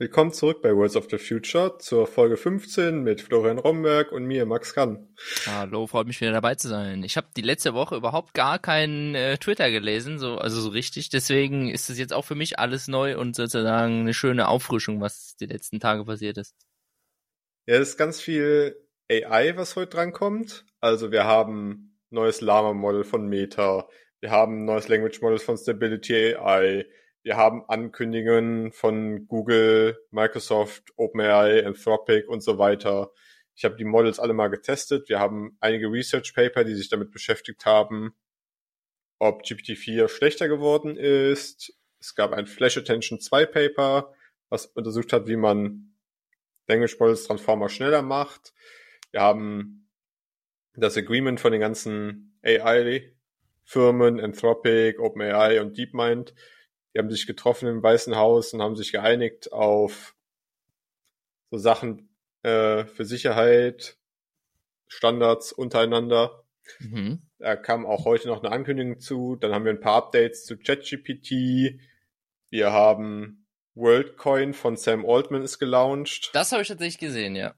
willkommen zurück bei Worlds of the Future zur Folge 15 mit Florian Romberg und mir, Max Kann. Hallo, freut mich wieder dabei zu sein. Ich habe die letzte Woche überhaupt gar keinen Twitter gelesen, also so richtig. Deswegen ist es jetzt auch für mich alles neu und sozusagen eine schöne Auffrischung, was die letzten Tage passiert ist. Ja, es ist ganz viel AI, was heute drankommt. Also wir haben neues Llama-Model von Meta, wir haben neues Language-Model von Stability AI, wir haben Ankündigungen von Google, Microsoft, OpenAI, Anthropic und so weiter. Ich habe die Models alle mal getestet. Wir haben einige Research-Paper, die sich damit beschäftigt haben, ob GPT-4 schlechter geworden ist. Es gab ein Flash Attention 2 Paper, was untersucht hat, wie man Language Models Transformer schneller macht. Wir haben das Agreement von den ganzen AI-Firmen, Anthropic, OpenAI und DeepMind. Die haben sich getroffen im Weißen Haus und haben sich geeinigt auf so Sachen für Sicherheit, Standards untereinander. Mhm. Da kam auch heute noch eine Ankündigung zu. Dann haben wir ein paar Updates zu ChatGPT. Wir haben WorldCoin von Sam Altman ist gelauncht. Das habe ich tatsächlich gesehen, ja.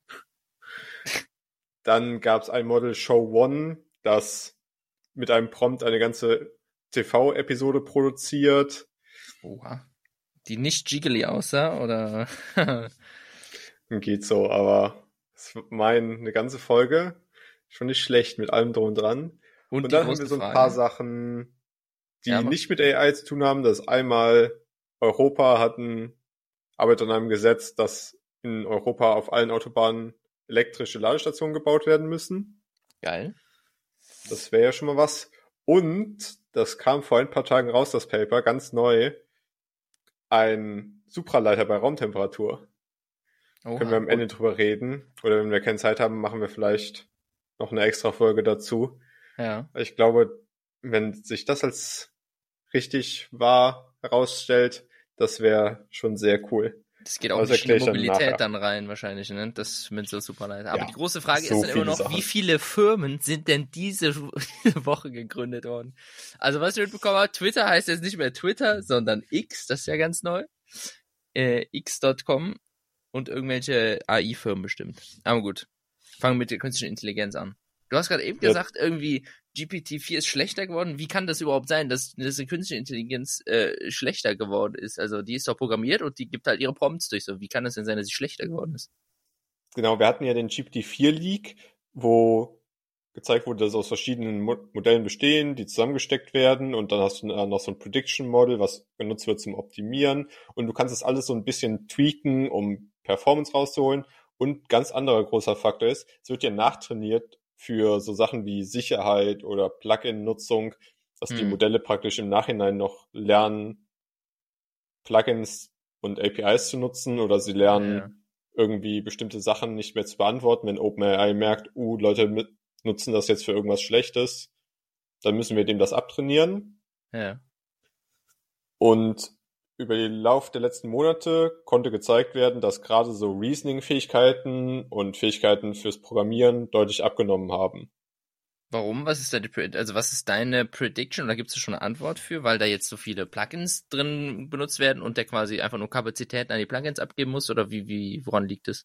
Dann gab es ein Model Show One, das mit einem Prompt eine ganze TV-Episode produziert. Oha. Die nicht jiggly aussah, oder? Geht so, aber es eine ganze Folge. Schon nicht schlecht mit allem drum und dran. Und dann haben wir so ein paar Sachen, die nicht mit AI zu tun haben. Das ist einmal, Europa arbeitet an einem Gesetz, dass in Europa auf allen Autobahnen elektrische Ladestationen gebaut werden müssen. Geil. Das wäre ja schon mal was. Und das kam vor ein paar Tagen raus, das Paper, ganz neu. Ein Supraleiter bei Raumtemperatur. Oha. Können wir am Ende drüber reden. Oder wenn wir keine Zeit haben, machen wir vielleicht noch eine extra Folge dazu. Ja. Ich glaube, wenn sich das als richtig wahr herausstellt, das wäre schon sehr cool. Das geht auch nicht in die Mobilität dann rein wahrscheinlich, ne? Das mit so Superleiter. Aber ja, die große Frage ist dann immer noch, Sachen. Wie viele Firmen sind denn diese Woche gegründet worden? Also was ich mitbekommen habe, Twitter heißt jetzt nicht mehr Twitter, sondern X, das ist ja ganz neu. X.com und irgendwelche AI-Firmen bestimmt. Aber gut, fangen mit der künstlichen Intelligenz an. Du hast gerade eben gesagt, irgendwie GPT-4 ist schlechter geworden. Wie kann das überhaupt sein, dass die künstliche Intelligenz schlechter geworden ist? Also die ist doch programmiert und die gibt halt ihre Prompts durch. So, wie kann das denn sein, dass sie schlechter geworden ist? Genau, wir hatten ja den GPT-4-Leak, wo gezeigt wurde, dass aus verschiedenen Modellen bestehen, die zusammengesteckt werden und dann hast du noch so ein Prediction-Model, was genutzt wird zum Optimieren und du kannst das alles so ein bisschen tweaken, um Performance rauszuholen. Und ganz anderer großer Faktor ist, es wird ja nachtrainiert für so Sachen wie Sicherheit oder Plugin-Nutzung, dass die Modelle praktisch im Nachhinein noch lernen, Plugins und APIs zu nutzen oder sie lernen irgendwie bestimmte Sachen nicht mehr zu beantworten. Wenn OpenAI merkt, Leute nutzen das jetzt für irgendwas Schlechtes, dann müssen wir dem das abtrainieren. Ja. Und über den Lauf der letzten Monate konnte gezeigt werden, dass gerade so Reasoning-Fähigkeiten und Fähigkeiten fürs Programmieren deutlich abgenommen haben. Warum? Was ist deine Prediction? Oder gibt es schon eine Antwort für? Weil da jetzt so viele Plugins drin benutzt werden und der quasi einfach nur Kapazitäten an die Plugins abgeben muss? Oder woran liegt es?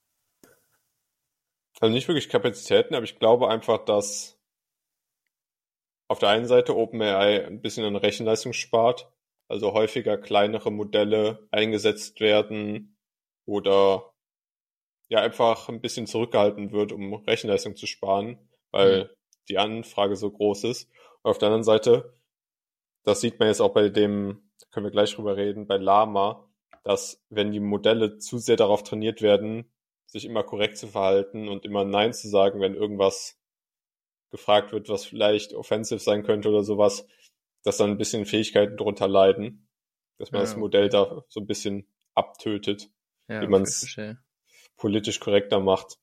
Also nicht wirklich Kapazitäten, aber ich glaube einfach, dass auf der einen Seite OpenAI ein bisschen an Rechenleistung spart, also häufiger kleinere Modelle eingesetzt werden oder ja einfach ein bisschen zurückgehalten wird, um Rechenleistung zu sparen, weil die Anfrage so groß ist. Und auf der anderen Seite, das sieht man jetzt auch bei dem, da können wir gleich drüber reden, bei Llama, dass wenn die Modelle zu sehr darauf trainiert werden, sich immer korrekt zu verhalten und immer Nein zu sagen, wenn irgendwas gefragt wird, was vielleicht offensive sein könnte oder sowas, dass dann ein bisschen Fähigkeiten drunter leiden, dass man das Modell da so ein bisschen abtötet, wie man es politisch korrekter macht.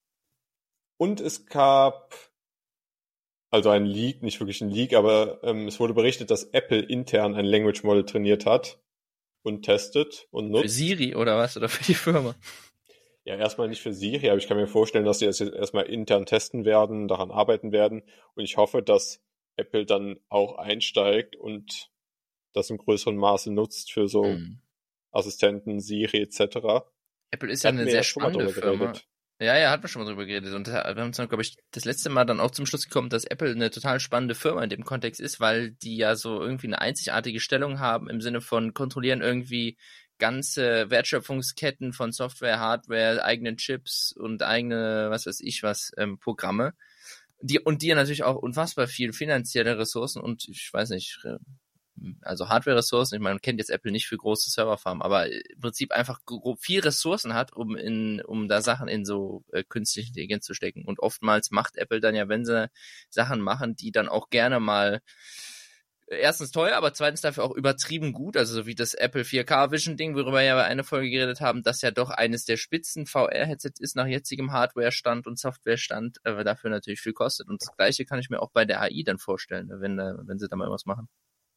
Und es gab also ein Leak, nicht wirklich ein Leak, aber es wurde berichtet, dass Apple intern ein Language Model trainiert hat und testet und nutzt. Für Siri oder was? Oder für die Firma? Ja, erstmal nicht für Siri, aber ich kann mir vorstellen, dass sie das jetzt erstmal intern testen werden, daran arbeiten werden. Und ich hoffe, dass Apple dann auch einsteigt und das im größeren Maße nutzt für so Assistenten, Siri etc. Apple ist ja Hatten eine wir sehr ja schon mal spannende drüber Firma. geredet. Ja, hat man schon mal drüber geredet. Und wir haben uns dann, glaube ich, das letzte Mal dann auch zum Schluss gekommen, dass Apple eine total spannende Firma in dem Kontext ist, weil die ja so irgendwie eine einzigartige Stellung haben im Sinne von kontrollieren irgendwie ganze Wertschöpfungsketten von Software, Hardware, eigenen Chips und eigene, was weiß ich was, Programme. Die ja natürlich auch unfassbar viel finanzielle Ressourcen und ich weiß nicht, also Hardware-Ressourcen, ich meine, man kennt jetzt Apple nicht für große Serverfarmen, aber im Prinzip einfach viel Ressourcen hat, um da Sachen in so künstliche Intelligenz zu stecken. Und oftmals macht Apple dann ja, wenn sie Sachen machen, die dann auch gerne mal erstens teuer, aber zweitens dafür auch übertrieben gut, also so wie das Apple 4K Vision Ding, worüber wir ja bei einer Folge geredet haben, das ja doch eines der Spitzen VR-Headsets ist nach jetzigem Hardware-Stand und Software-Stand, dafür natürlich viel kostet. Und das Gleiche kann ich mir auch bei der AI dann vorstellen, wenn sie da mal irgendwas machen.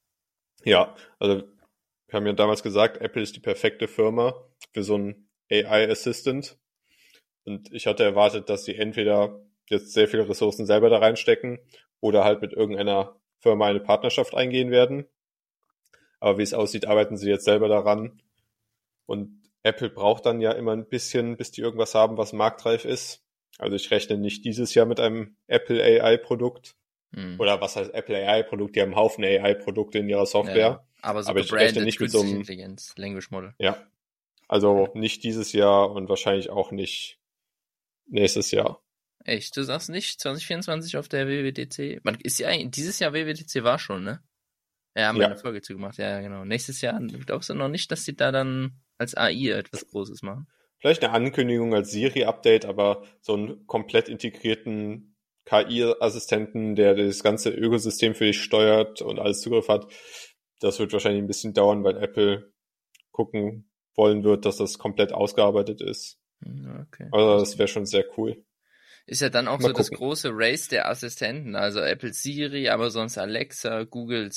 Ja, also wir haben ja damals gesagt, Apple ist die perfekte Firma für so einen AI-Assistant. Und ich hatte erwartet, dass sie entweder jetzt sehr viele Ressourcen selber da reinstecken oder halt mit irgendeiner Firma eine Partnerschaft eingehen werden. Aber wie es aussieht, arbeiten sie jetzt selber daran. Und Apple braucht dann ja immer ein bisschen, bis die irgendwas haben, was marktreif ist. Also ich rechne nicht dieses Jahr mit einem Apple AI-Produkt. Oder was heißt Apple AI-Produkt? Die haben einen Haufen AI-Produkte in ihrer Software. Ja, aber so ich rechne nicht mit so einem Intelligenz, Language Model. Ja, also nicht dieses Jahr und wahrscheinlich auch nicht nächstes Jahr. Echt? Du sagst nicht 2024 auf der WWDC? Man ist ja eigentlich, dieses Jahr WWDC war schon, ne? Ja, haben wir eine Folge zu gemacht, ja, genau. Nächstes Jahr glaubst du noch nicht, dass die da dann als AI etwas Großes machen? Vielleicht eine Ankündigung als Siri-Update, aber so einen komplett integrierten KI-Assistenten, der das ganze Ökosystem für dich steuert und alles Zugriff hat, das wird wahrscheinlich ein bisschen dauern, weil Apple gucken wollen wird, dass das komplett ausgearbeitet ist. Okay. Also das wäre schon sehr cool. Ist ja dann auch so das große Race der Assistenten, also Apple Siri, Amazons Alexa, Google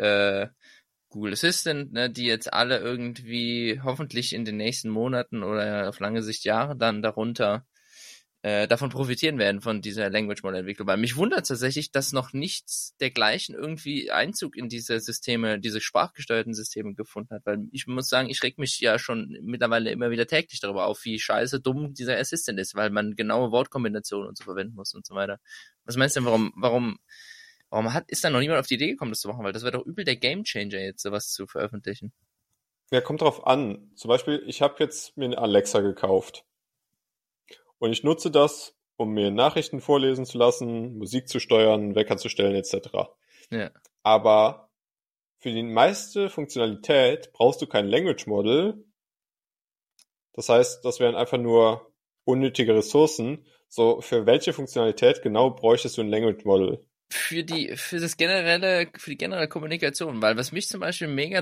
Assistant, ne, die jetzt alle irgendwie hoffentlich in den nächsten Monaten oder auf lange Sicht Jahre dann davon profitieren werden von dieser Language Model Entwicklung. Weil mich wundert tatsächlich, dass noch nichts dergleichen irgendwie Einzug in diese Systeme, diese sprachgesteuerten Systeme gefunden hat. Weil ich muss sagen, ich reg mich ja schon mittlerweile immer wieder täglich darüber auf, wie scheiße dumm dieser Assistant ist, weil man genaue Wortkombinationen und so verwenden muss und so weiter. Was meinst du denn, warum ist da noch niemand auf die Idee gekommen, das zu machen? Weil das wäre doch übel der Gamechanger jetzt, sowas zu veröffentlichen. Ja, kommt drauf an. Zum Beispiel, ich habe jetzt mir eine Alexa gekauft. Und ich nutze das, um mir Nachrichten vorlesen zu lassen, Musik zu steuern, Wecker zu stellen, etc. Ja. Aber für die meiste Funktionalität brauchst du kein Language Model. Das heißt, das wären einfach nur unnötige Ressourcen. So, für welche Funktionalität genau bräuchtest du ein Language Model? Für die generelle Kommunikation, weil was mich zum Beispiel mega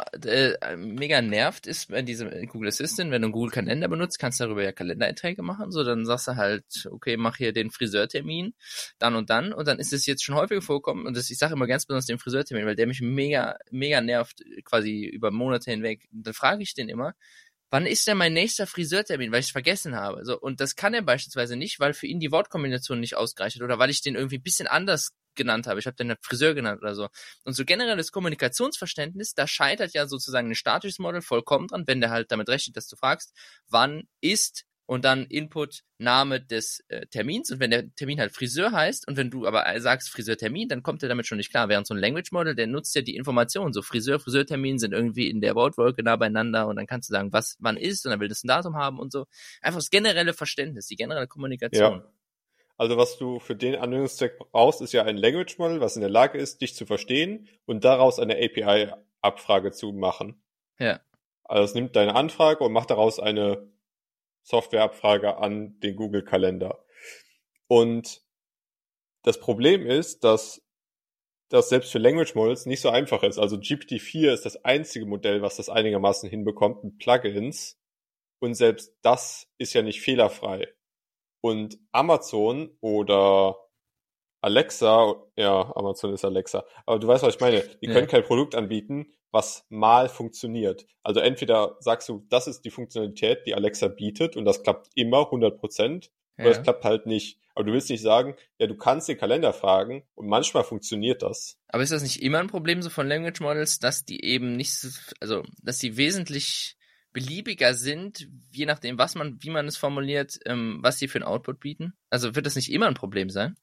nervt, ist bei diesem Google Assistant, wenn du einen Google Kalender benutzt, kannst du darüber ja Kalendereinträge machen, so dann sagst du halt, okay, mach hier den Friseurtermin, dann und dann ist es jetzt schon häufiger vorkommen und ich sage immer ganz besonders den Friseurtermin, weil der mich mega nervt, quasi über Monate hinweg. Dann frage ich den immer, wann ist denn mein nächster Friseurtermin, weil ich es vergessen habe? So, und das kann er beispielsweise nicht, weil für ihn die Wortkombination nicht ausgereicht hat oder weil ich den irgendwie ein bisschen anders genannt habe. Ich habe den halt Friseur genannt oder so. Und so generelles Kommunikationsverständnis, da scheitert ja sozusagen ein statisches Modell vollkommen dran, wenn der halt damit rechnet, dass du fragst, wann ist und dann Input, Name des Termins und wenn der Termin halt Friseur heißt und wenn du aber sagst Friseurtermin, dann kommt er damit schon nicht klar, während so ein Language Model, der nutzt ja die Informationen, so Friseurtermin sind irgendwie in der Wortwolke nah beieinander und dann kannst du sagen, wann ist und dann will das ein Datum haben und so. Einfach das generelle Verständnis, die generelle Kommunikation. Ja. Also was du für den Anwendungszweck brauchst, ist ja ein Language Model, was in der Lage ist, dich zu verstehen und daraus eine API-Abfrage zu machen. Ja. Also es nimmt deine Anfrage und macht daraus eine Softwareabfrage an den Google-Kalender. Und das Problem ist, dass das selbst für Language Models nicht so einfach ist. Also GPT-4 ist das einzige Modell, was das einigermaßen hinbekommt mit Plugins. Und selbst das ist ja nicht fehlerfrei. Und Amazon oder Alexa, ja, Amazon ist Alexa, aber du weißt, was ich meine, die können kein Produkt anbieten, was mal funktioniert. Also entweder sagst du, das ist die Funktionalität, die Alexa bietet und das klappt immer 100%, oder es klappt halt nicht. Aber du willst nicht sagen, ja, du kannst den Kalender fragen und manchmal funktioniert das. Aber ist das nicht immer ein Problem so von Language Models, dass die eben nicht so, also dass die wesentlich beliebiger sind, je nachdem, wie man es formuliert, was sie für einen Output bieten? Also wird das nicht immer ein Problem sein?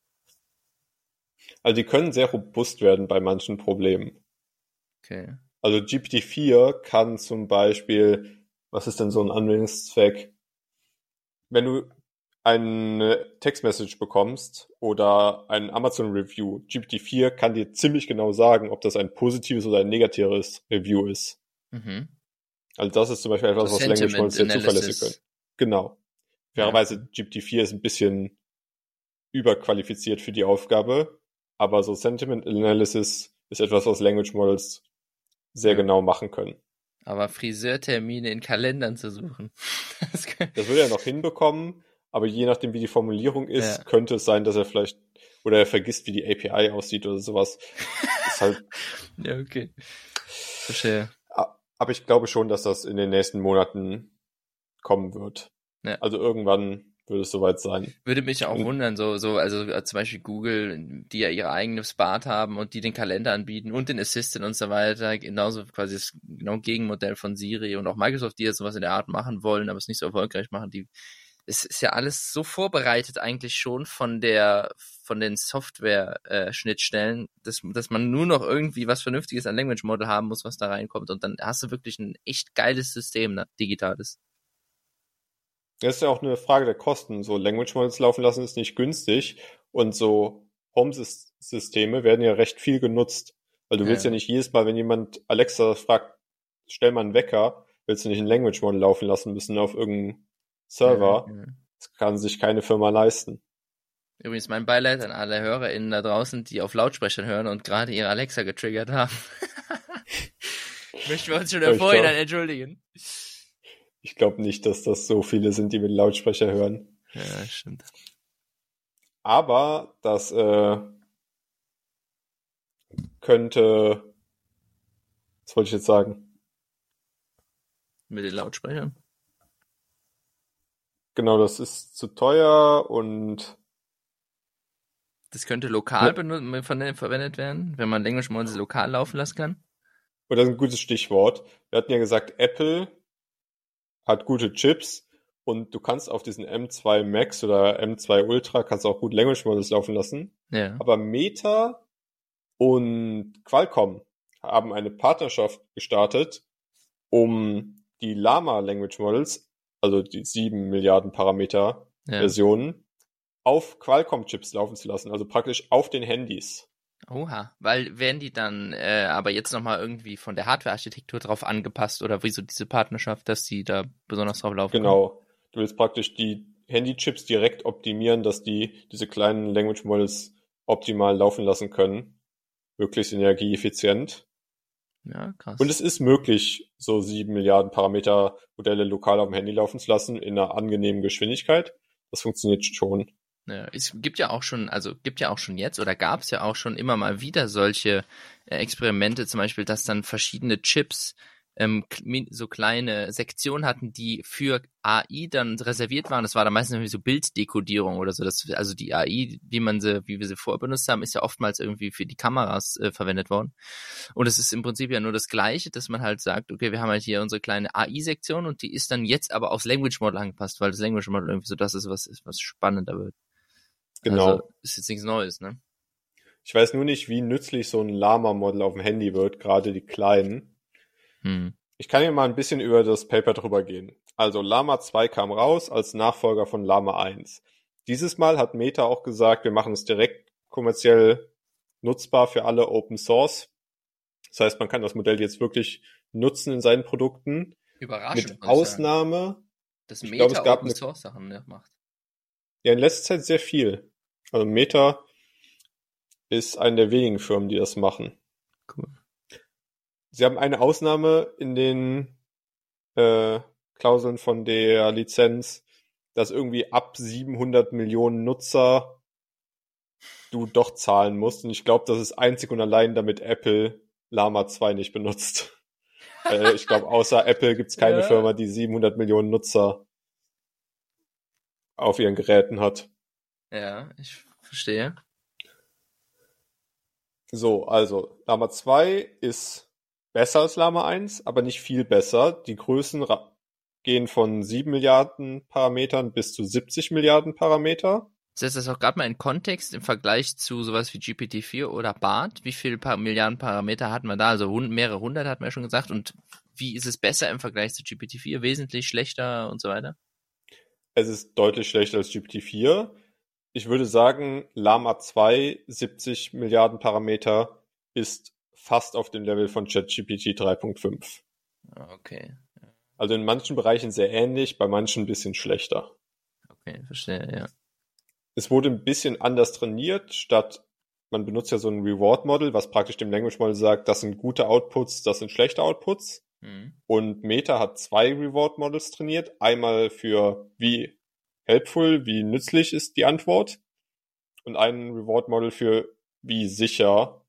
Also die können sehr robust werden bei manchen Problemen. Okay. Also GPT-4 kann zum Beispiel, was ist denn so ein Anwendungszweck? Wenn du eine Textmessage bekommst oder ein Amazon-Review, GPT-4 kann dir ziemlich genau sagen, ob das ein positives oder ein negatives Review ist. Mhm. Also das ist zum Beispiel etwas, So was Language Models sehr zuverlässig können. Genau. Fairerweise, GPT-4 ist ein bisschen überqualifiziert für die Aufgabe, aber so Sentiment Analysis ist etwas, was Language Models sehr genau machen können. Aber Friseurtermine in Kalendern zu suchen. Das würde er noch hinbekommen, aber je nachdem, wie die Formulierung ist, könnte es sein, dass er vielleicht, oder er vergisst, wie die API aussieht oder sowas. Ist halt. Ja, okay. Verstehe. Aber ich glaube schon, dass das in den nächsten Monaten kommen wird. Ja. Also irgendwann würde es soweit sein. Würde mich auch wundern, also zum Beispiel Google, die ja ihre eigene Bart haben und die den Kalender anbieten und den Assistant und so weiter, genauso quasi das genau Gegenmodell von Siri und auch Microsoft, die jetzt sowas in der Art machen wollen, aber es nicht so erfolgreich machen, es ist ja alles so vorbereitet eigentlich schon von den Software-Schnittstellen, dass man nur noch irgendwie was Vernünftiges an Language Model haben muss, was da reinkommt und dann hast du wirklich ein echt geiles System, ne? Digitales. Das ist ja auch eine Frage der Kosten. So Language Models laufen lassen ist nicht günstig und so Home-Systeme werden ja recht viel genutzt. Weil du willst ja nicht jedes Mal, wenn jemand Alexa fragt, stell mal einen Wecker, willst du nicht ein Language Model laufen lassen müssen auf irgendeinem Server. Das kann sich keine Firma leisten. Übrigens mein Beileid an alle HörerInnen da draußen, die auf Lautsprechern hören und gerade ihre Alexa getriggert haben. Möchten wir uns schon im Vorhinein entschuldigen. Ich glaube nicht, dass das so viele sind, die mit Lautsprecher hören. Ja, stimmt. Aber das könnte, was wollte ich jetzt sagen? Mit den Lautsprechern? Genau, das ist zu teuer und das könnte lokal verwendet werden, wenn man Language Models lokal laufen lassen kann. Und das ist ein gutes Stichwort. Wir hatten ja gesagt, Apple hat gute Chips und du kannst auf diesen M2 Max oder M2 Ultra kannst auch gut Language Models laufen lassen. Ja. Aber Meta und Qualcomm haben eine Partnerschaft gestartet, um die Llama Language Models, also die 7 Milliarden Parameter Versionen, auf Qualcomm-Chips laufen zu lassen, also praktisch auf den Handys. Oha, weil werden die dann aber jetzt nochmal irgendwie von der Hardware-Architektur drauf angepasst oder wieso diese Partnerschaft, dass die da besonders drauf laufen? Genau, du willst praktisch die Handy-Chips direkt optimieren, dass die diese kleinen Language Models optimal laufen lassen können. Möglichst energieeffizient. Ja, krass. Und es ist möglich, so 7 Milliarden Parameter Modelle lokal auf dem Handy laufen zu lassen in einer angenehmen Geschwindigkeit. Das funktioniert schon. Ja, es gibt ja auch schon jetzt oder gab es ja auch schon immer mal wieder solche Experimente, zum Beispiel, dass dann verschiedene Chips so kleine Sektionen hatten, die für AI dann reserviert waren. Das war dann meistens irgendwie so Bilddekodierung oder so. Also die AI, wie wir sie vorher benutzt haben, ist ja oftmals irgendwie für die Kameras verwendet worden. Und es ist im Prinzip ja nur das Gleiche, dass man halt sagt, okay, wir haben halt hier unsere kleine AI-Sektion und die ist dann jetzt aber aufs Language Model angepasst, weil das Language Model irgendwie so das ist, was spannender wird. Genau. Also ist jetzt nichts Neues, ne? Ich weiß nur nicht, wie nützlich so ein Llama-Model auf dem Handy wird, gerade die kleinen. Ich kann hier mal ein bisschen über das Paper drüber gehen. Also Llama 2 kam raus als Nachfolger von Llama 1. Dieses Mal hat Meta auch gesagt, wir machen es direkt kommerziell nutzbar für alle Open Source. Das heißt, man kann das Modell jetzt wirklich nutzen in seinen Produkten. Überraschend. Mit Ausnahme, dass Meta Open Source Sachen macht. Ja, in letzter Zeit sehr viel. Also Meta ist eine der wenigen Firmen, die das machen. Cool. Sie haben eine Ausnahme in den Klauseln von der Lizenz, dass irgendwie ab 700 Millionen Nutzer du doch zahlen musst. Und ich glaube, das ist einzig und allein, damit Apple Llama 2 nicht benutzt. Ich glaube, außer Apple gibt es keine Firma, die 700 Millionen Nutzer auf ihren Geräten hat. Ja, ich verstehe. So, also Llama 2 ist besser als Llama 1, aber nicht viel besser. Die Größen gehen von 7 Milliarden Parametern bis zu 70 Milliarden Parameter. Setzt das auch gerade mal in Kontext im Vergleich zu sowas wie GPT-4 oder BART? Wie viele Milliarden Parameter hatten wir da? Also mehrere hundert, hat man ja schon gesagt. Und wie ist es besser im Vergleich zu GPT-4? Wesentlich schlechter und so weiter? Es ist deutlich schlechter als GPT-4. Ich würde sagen, Llama 2, 70 Milliarden Parameter, ist fast auf dem Level von ChatGPT 3.5. Okay. Also in manchen Bereichen sehr ähnlich, bei manchen ein bisschen schlechter. Okay, verstehe, ja. Es wurde ein bisschen anders trainiert, man benutzt ja so ein Reward-Model, was praktisch dem Language-Model sagt, das sind gute Outputs, das sind schlechte Outputs. Und Meta hat 2 Reward-Models trainiert. Einmal für wie helpful, wie nützlich ist die Antwort. Und ein Reward-Model für wie sicher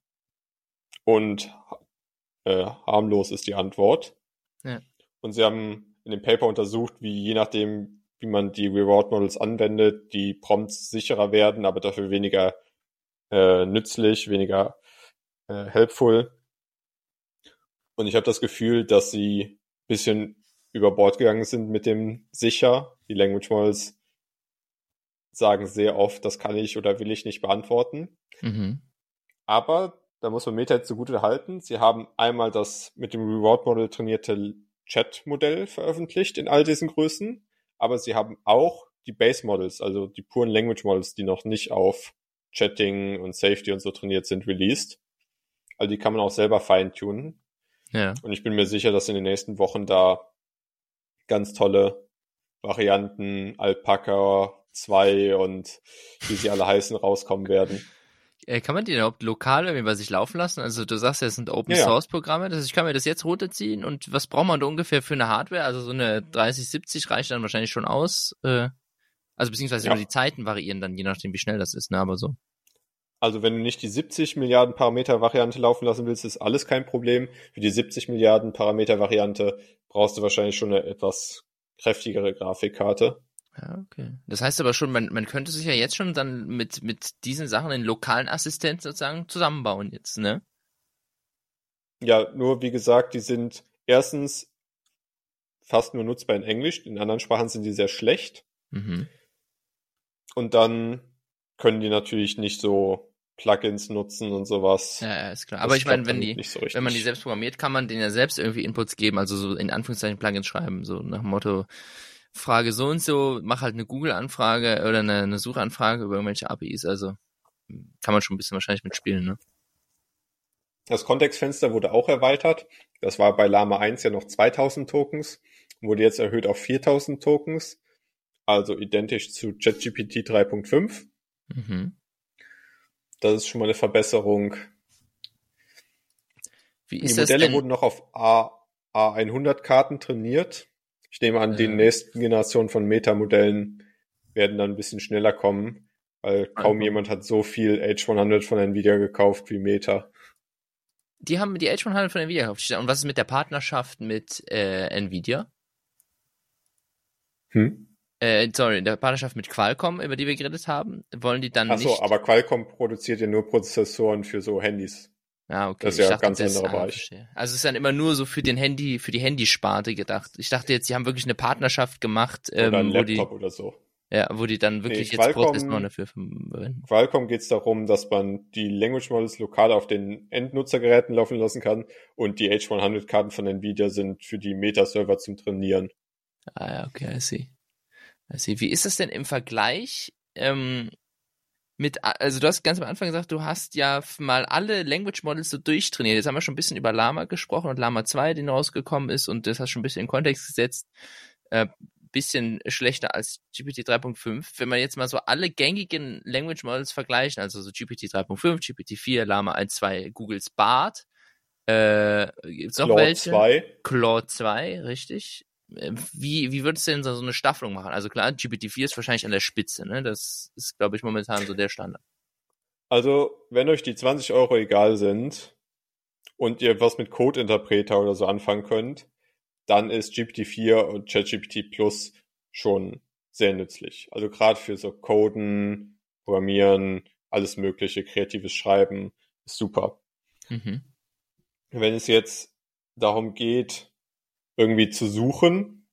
und harmlos ist die Antwort. Ja. Und sie haben in dem Paper untersucht, wie je nachdem, wie man die Reward-Models anwendet, die Prompts sicherer werden, aber dafür weniger nützlich, weniger helpful. Und ich habe das Gefühl, dass sie ein bisschen über Bord gegangen sind mit dem sicher. Die Language Models sagen sehr oft, das kann ich oder will ich nicht beantworten. Aber da muss man Meta jetzt zugute halten. Sie haben einmal das mit dem Reward-Model trainierte Chat-Modell veröffentlicht in all diesen Größen, aber sie haben auch die Base-Models, also die puren Language-Models, die noch nicht auf Chatting und Safety und so trainiert sind, released. Also die kann man auch selber feintunen. Ja. Und ich bin mir sicher, dass in den nächsten Wochen da ganz tolle Varianten, Alpaca 2 und wie sie alle heißen, rauskommen werden. Kann man die überhaupt lokal irgendwie bei sich laufen lassen? Also du sagst ja, es sind Open-Source-Programme, das heißt, ich kann mir das jetzt runterziehen und was braucht man da ungefähr für eine Hardware? Also so eine 3070 reicht dann wahrscheinlich schon aus. Also beziehungsweise nur die Zeiten variieren dann, je nachdem wie schnell das ist, ne? Aber so. Also wenn du nicht die 70 Milliarden Parameter Variante laufen lassen willst, ist alles kein Problem. Für die 70 Milliarden Parameter Variante brauchst du wahrscheinlich schon eine etwas kräftigere Grafikkarte. Ja, okay. Das heißt aber schon, man könnte sich ja jetzt schon dann mit diesen Sachen einen lokalen Assistent sozusagen zusammenbauen jetzt, ne? Ja, nur wie gesagt, die sind erstens fast nur nutzbar in Englisch, in anderen Sprachen sind die sehr schlecht. Und dann können die natürlich nicht so Plugins nutzen und sowas. Ja, ist klar. Aber ich meine, wenn man die selbst programmiert, kann man denen ja selbst irgendwie Inputs geben, also so in Anführungszeichen Plugins schreiben, so nach dem Motto, Frage so und so, mach halt eine Google-Anfrage oder eine Suchanfrage über irgendwelche APIs, also kann man schon ein bisschen wahrscheinlich mitspielen, ne? Das Kontextfenster wurde auch erweitert. Das war bei Llama 1 ja noch 2000 Tokens, wurde jetzt erhöht auf 4000 Tokens, also identisch zu ChatGPT 3.5. Das ist schon mal eine Verbesserung. Wie ist die Modelle wurden noch auf A100-Karten trainiert. Ich nehme an, die nächsten Generationen von Metamodellen werden dann ein bisschen schneller kommen, weil kaum jemand hat so viel H100 von Nvidia gekauft wie Meta. Die haben die H100 von Nvidia gekauft. Und was ist mit der Partnerschaft mit Nvidia? Der Partnerschaft mit Qualcomm, über die wir geredet haben, wollen die dann nicht... Achso, aber Qualcomm produziert ja nur Prozessoren für so Handys. Ah, okay. Das ist ja ein ganz anderer Bereich. Also es ist dann immer nur so für die Handysparte gedacht. Ich dachte jetzt, sie haben wirklich eine Partnerschaft gemacht, oder ein Laptop oder so. Ja, wo die dann wirklich jetzt Prozessoren dafür verwenden. Qualcomm geht es darum, dass man die Language Models lokal auf den Endnutzergeräten laufen lassen kann und die H100-Karten von Nvidia sind für die Meta-Server zum Trainieren. Ah ja, okay, I see. Wie ist das denn im Vergleich also du hast ganz am Anfang gesagt, du hast ja mal alle Language Models so durchtrainiert. Jetzt haben wir schon ein bisschen über Llama gesprochen und Llama 2, den rausgekommen ist und das hast schon ein bisschen in Kontext gesetzt. Bisschen schlechter als GPT 3.5. Wenn man jetzt mal so alle gängigen Language Models vergleichen, also so GPT 3.5, GPT 4, Llama 1, 2, Googles BART, gibt's noch Claude welche? 2. Claude 2, richtig. Wie würdest du denn so eine Staffelung machen? Also klar, GPT-4 ist wahrscheinlich an der Spitze, ne? Das ist, glaube ich, momentan so der Standard. Also, wenn euch die 20 Euro egal sind und ihr was mit Code-Interpreter oder so anfangen könnt, dann ist GPT-4 und ChatGPT Plus schon sehr nützlich. Also gerade für so Coden, Programmieren, alles mögliche, kreatives Schreiben, ist super. Wenn es jetzt darum geht, irgendwie zu suchen,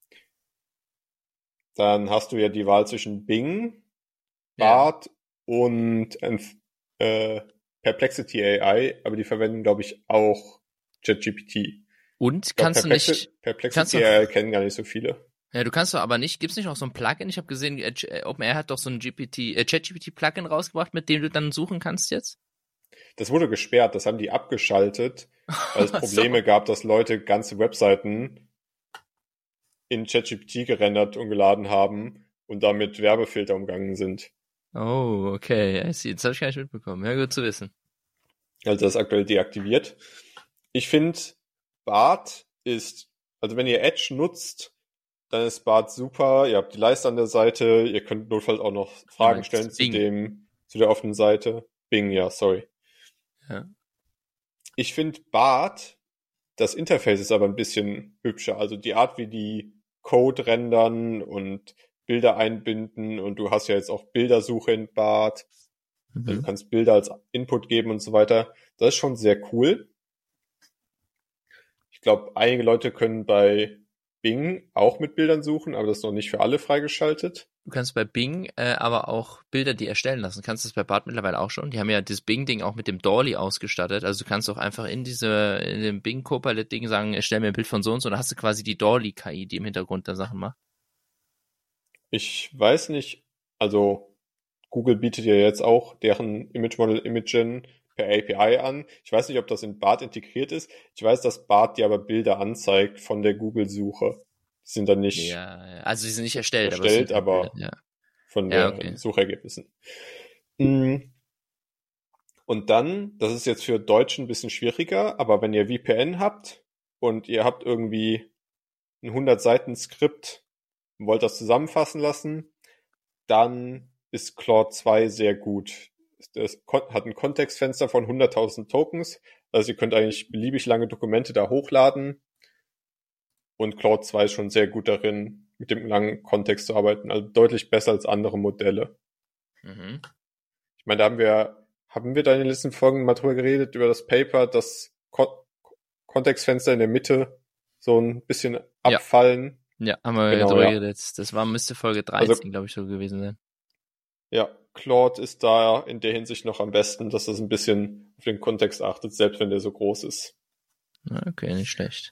dann hast du ja die Wahl zwischen Bing, Bard und Perplexity AI, aber die verwenden, glaube ich, auch ChatGPT. Und Ich glaube, kannst du Perplexity AI kennen gar nicht so viele. Ja, du kannst doch aber nicht, gibt's nicht auch so ein Plugin? Ich habe gesehen, OpenAI hat doch so ein ChatGPT-Plugin rausgebracht, mit dem du dann suchen kannst jetzt? Das wurde gesperrt, das haben die abgeschaltet, weil es Probleme gab, dass Leute ganze Webseiten in ChatGPT gerendert und geladen haben und damit Werbefilter umgangen sind. Oh, okay. I see. Das habe ich gar nicht mitbekommen. Ja, gut zu wissen. Also das ist aktuell deaktiviert. Ich finde, Bard ist, also wenn ihr Edge nutzt, dann ist Bard super. Ihr habt die Leiste an der Seite. Ihr könnt notfalls auch noch Fragen stellen zu der offenen Seite. Bing, ja, sorry. Ja. Ich finde Bard, das Interface ist aber ein bisschen hübscher. Also die Art, wie die Code rendern und Bilder einbinden, und du hast ja jetzt auch Bildersuche in Bard. Also du kannst Bilder als Input geben und so weiter. Das ist schon sehr cool. Ich glaube, einige Leute können bei Bing auch mit Bildern suchen, aber das ist noch nicht für alle freigeschaltet. Du kannst bei Bing aber auch Bilder die erstellen lassen. Kannst du das bei Bard mittlerweile auch schon? Die haben ja das Bing-Ding auch mit dem DALL-E ausgestattet. Also du kannst auch einfach in dem Bing Copilot-Ding sagen, erstell mir ein Bild von so und so. Da hast du quasi die DALL-E-KI, die im Hintergrund da Sachen macht. Ich weiß nicht, also Google bietet ja jetzt auch deren Image Model Imagen per API an. Ich weiß nicht, ob das in Bard integriert ist. Ich weiß, dass Bard dir aber Bilder anzeigt von der Google-Suche. Die sind dann nicht Ja, also die sind nicht erstellt, aber ja. von Ja, den okay. Suchergebnissen. Und dann, das ist jetzt für Deutschen ein bisschen schwieriger, aber wenn ihr VPN habt und ihr habt irgendwie ein 100-Seiten-Skript und wollt das zusammenfassen lassen, dann ist Claude 2 sehr gut. Es hat ein Kontextfenster von 100.000 Tokens, also ihr könnt eigentlich beliebig lange Dokumente da hochladen, und Claude 2 ist schon sehr gut darin, mit dem langen Kontext zu arbeiten, also deutlich besser als andere Modelle. Mhm. Ich meine, da haben wir da in den letzten Folgen mal drüber geredet, über das Paper, dass Kontextfenster in der Mitte so ein bisschen abfallen. Ja, haben wir Genau, drüber ja. geredet. Das müsste Folge 13, glaube ich, so gewesen sein. Ja, Claude ist da in der Hinsicht noch am besten, dass es ein bisschen auf den Kontext achtet, selbst wenn der so groß ist. Okay, nicht schlecht.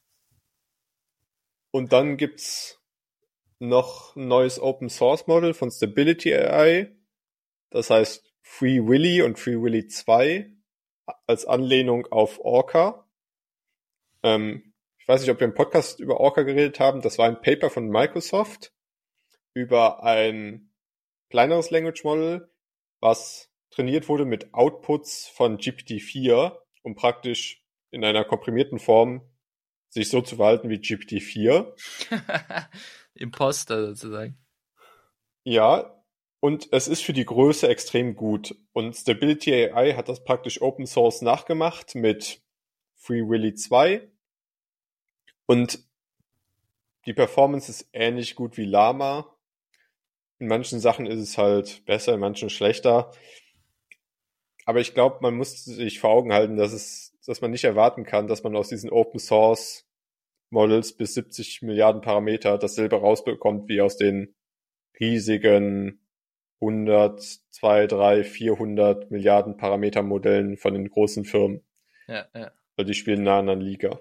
Und dann gibt's noch ein neues Open Source Model von Stability AI. Das heißt Free Willy und Free Willy 2 als Anlehnung auf Orca. Ich weiß nicht, ob wir im Podcast über Orca geredet haben. Das war ein Paper von Microsoft über ein kleineres Language Model, was trainiert wurde mit Outputs von GPT-4, um praktisch in einer komprimierten Form sich so zu verhalten wie GPT-4. Imposter sozusagen. Ja, und es ist für die Größe extrem gut. Und Stability AI hat das praktisch Open Source nachgemacht mit Free Willy 2. Und die Performance ist ähnlich gut wie Llama. In manchen Sachen ist es halt besser, in manchen schlechter. Aber ich glaube, man muss sich vor Augen halten, dass man nicht erwarten kann, dass man aus diesen Open Source Models bis 70 Milliarden Parameter dasselbe rausbekommt wie aus den riesigen 100, 2, 3, 400 Milliarden Parameter Modellen von den großen Firmen. Ja. Weil die spielen in einer anderen Liga.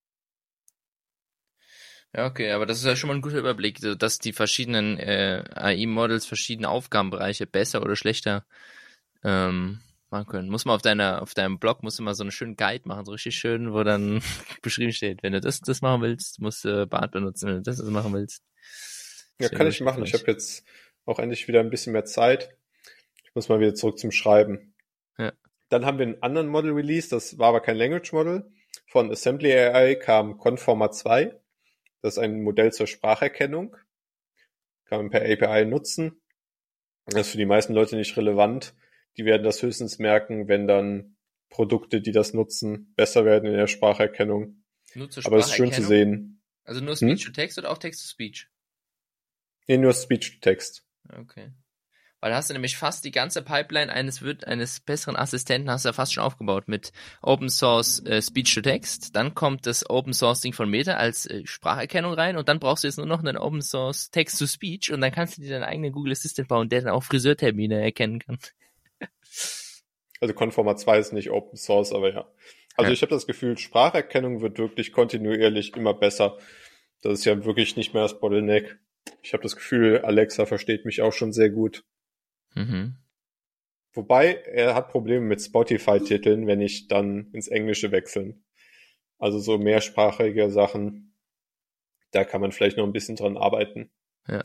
Ja, okay, aber das ist ja schon mal ein guter Überblick, dass die verschiedenen AI-Models verschiedene Aufgabenbereiche besser oder schlechter machen können. Muss man auf deinem Blog musst du mal so einen schönen Guide machen, so richtig schön, wo dann beschrieben steht, wenn du das machen willst, musst du Bart benutzen, wenn du das machen willst. Ja, kann ich machen. Ich habe jetzt auch endlich wieder ein bisschen mehr Zeit. Ich muss mal wieder zurück zum Schreiben. Ja. Dann haben wir einen anderen Model Release, das war aber kein Language Model. Von Assembly AI kam Conformer 2. Das ist ein Modell zur Spracherkennung. Kann man per API nutzen. Das ist für die meisten Leute nicht relevant. Die werden das höchstens merken, wenn dann Produkte, die das nutzen, besser werden in der Spracherkennung. Nur zur Aber es ist schön zu sehen. Also nur Speech-to-Text oder auch Text-to-Speech? Nee, nur Speech-to-Text. Okay. Weil da hast du nämlich fast die ganze Pipeline eines besseren Assistenten hast du ja fast schon aufgebaut mit Open Source Speech to Text. Dann kommt das Open Source Ding von Meta als Spracherkennung rein und dann brauchst du jetzt nur noch einen Open Source Text to Speech und dann kannst du dir deinen eigenen Google Assistant bauen, der dann auch Friseurtermine erkennen kann. Also Conformer 2 ist nicht Open Source, aber ja. Also ich habe das Gefühl, Spracherkennung wird wirklich kontinuierlich immer besser. Das ist ja wirklich nicht mehr das Bottleneck. Ich habe das Gefühl, Alexa versteht mich auch schon sehr gut. Mhm. Wobei, er hat Probleme mit Spotify-Titeln, wenn ich dann ins Englische wechseln. Also so mehrsprachige Sachen, da kann man vielleicht noch ein bisschen dran arbeiten. Ja.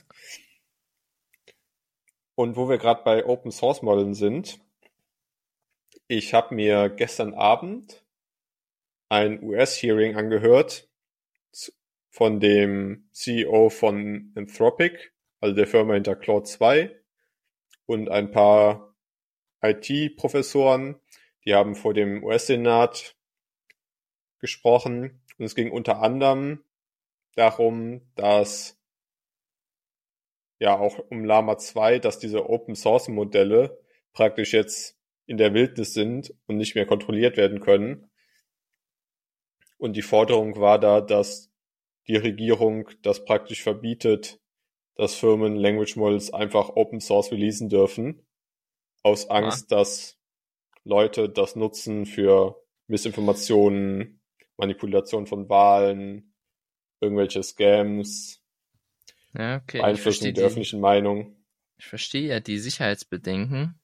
Und wo wir gerade bei Open Source Modellen sind, ich habe mir gestern Abend ein US-Hearing angehört von dem CEO von Anthropic, also der Firma hinter Claude 2, und ein paar IT-Professoren, die haben vor dem US-Senat gesprochen. Und es ging unter anderem darum, dass ja auch um Llama 2, dass diese Open-Source-Modelle praktisch jetzt in der Wildnis sind und nicht mehr kontrolliert werden können. Und die Forderung war da, dass die Regierung das praktisch verbietet, dass Firmen Language Models einfach Open Source releasen dürfen, aus Angst, dass Leute das nutzen für Missinformationen, Manipulation von Wahlen, irgendwelche Scams, Ja, okay. Beeinflussung der öffentlichen Meinung. Ich verstehe ja die Sicherheitsbedenken,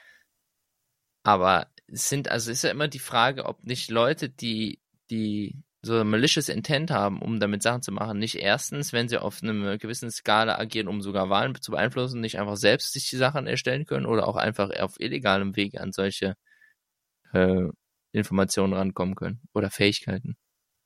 aber also ist ja immer die Frage, ob nicht Leute, die so malicious Intent haben, um damit Sachen zu machen, nicht erstens, wenn sie auf einer gewissen Skala agieren, um sogar Wahlen zu beeinflussen, nicht einfach selbst sich die Sachen erstellen können oder auch einfach auf illegalem Wege an solche Informationen rankommen können oder Fähigkeiten.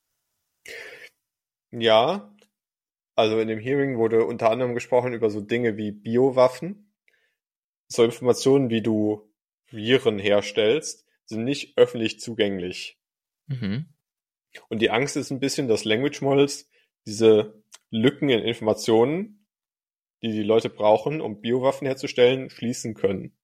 Ja, also in dem Hearing wurde unter anderem gesprochen über so Dinge wie Biowaffen. So Informationen, wie du Viren herstellst, sind nicht öffentlich zugänglich. Mhm. Und die Angst ist ein bisschen, dass Language Models diese Lücken in Informationen, die die Leute brauchen, um Biowaffen herzustellen, schließen können.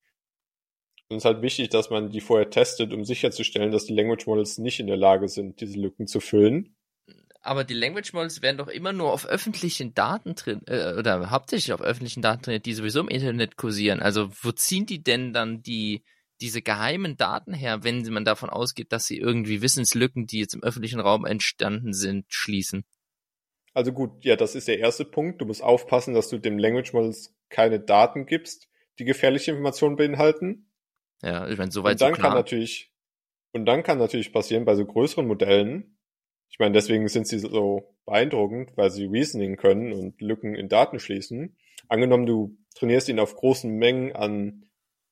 Und es ist halt wichtig, dass man die vorher testet, um sicherzustellen, dass die Language Models nicht in der Lage sind, diese Lücken zu füllen. Aber die Language Models werden doch immer nur auf öffentlichen Daten drin, oder hauptsächlich auf öffentlichen Daten drin, die sowieso im Internet kursieren. Also wo ziehen die denn dann diese geheimen Daten her, wenn man davon ausgeht, dass sie irgendwie Wissenslücken, die jetzt im öffentlichen Raum entstanden sind, schließen? Also gut, ja, das ist der erste Punkt. Du musst aufpassen, dass du dem Language Models keine Daten gibst, die gefährliche Informationen beinhalten. Ja, ich meine, soweit so klar. Und dann kann natürlich passieren bei so größeren Modellen, ich meine, deswegen sind sie so beeindruckend, weil sie Reasoning können und Lücken in Daten schließen. Angenommen, du trainierst ihn auf großen Mengen an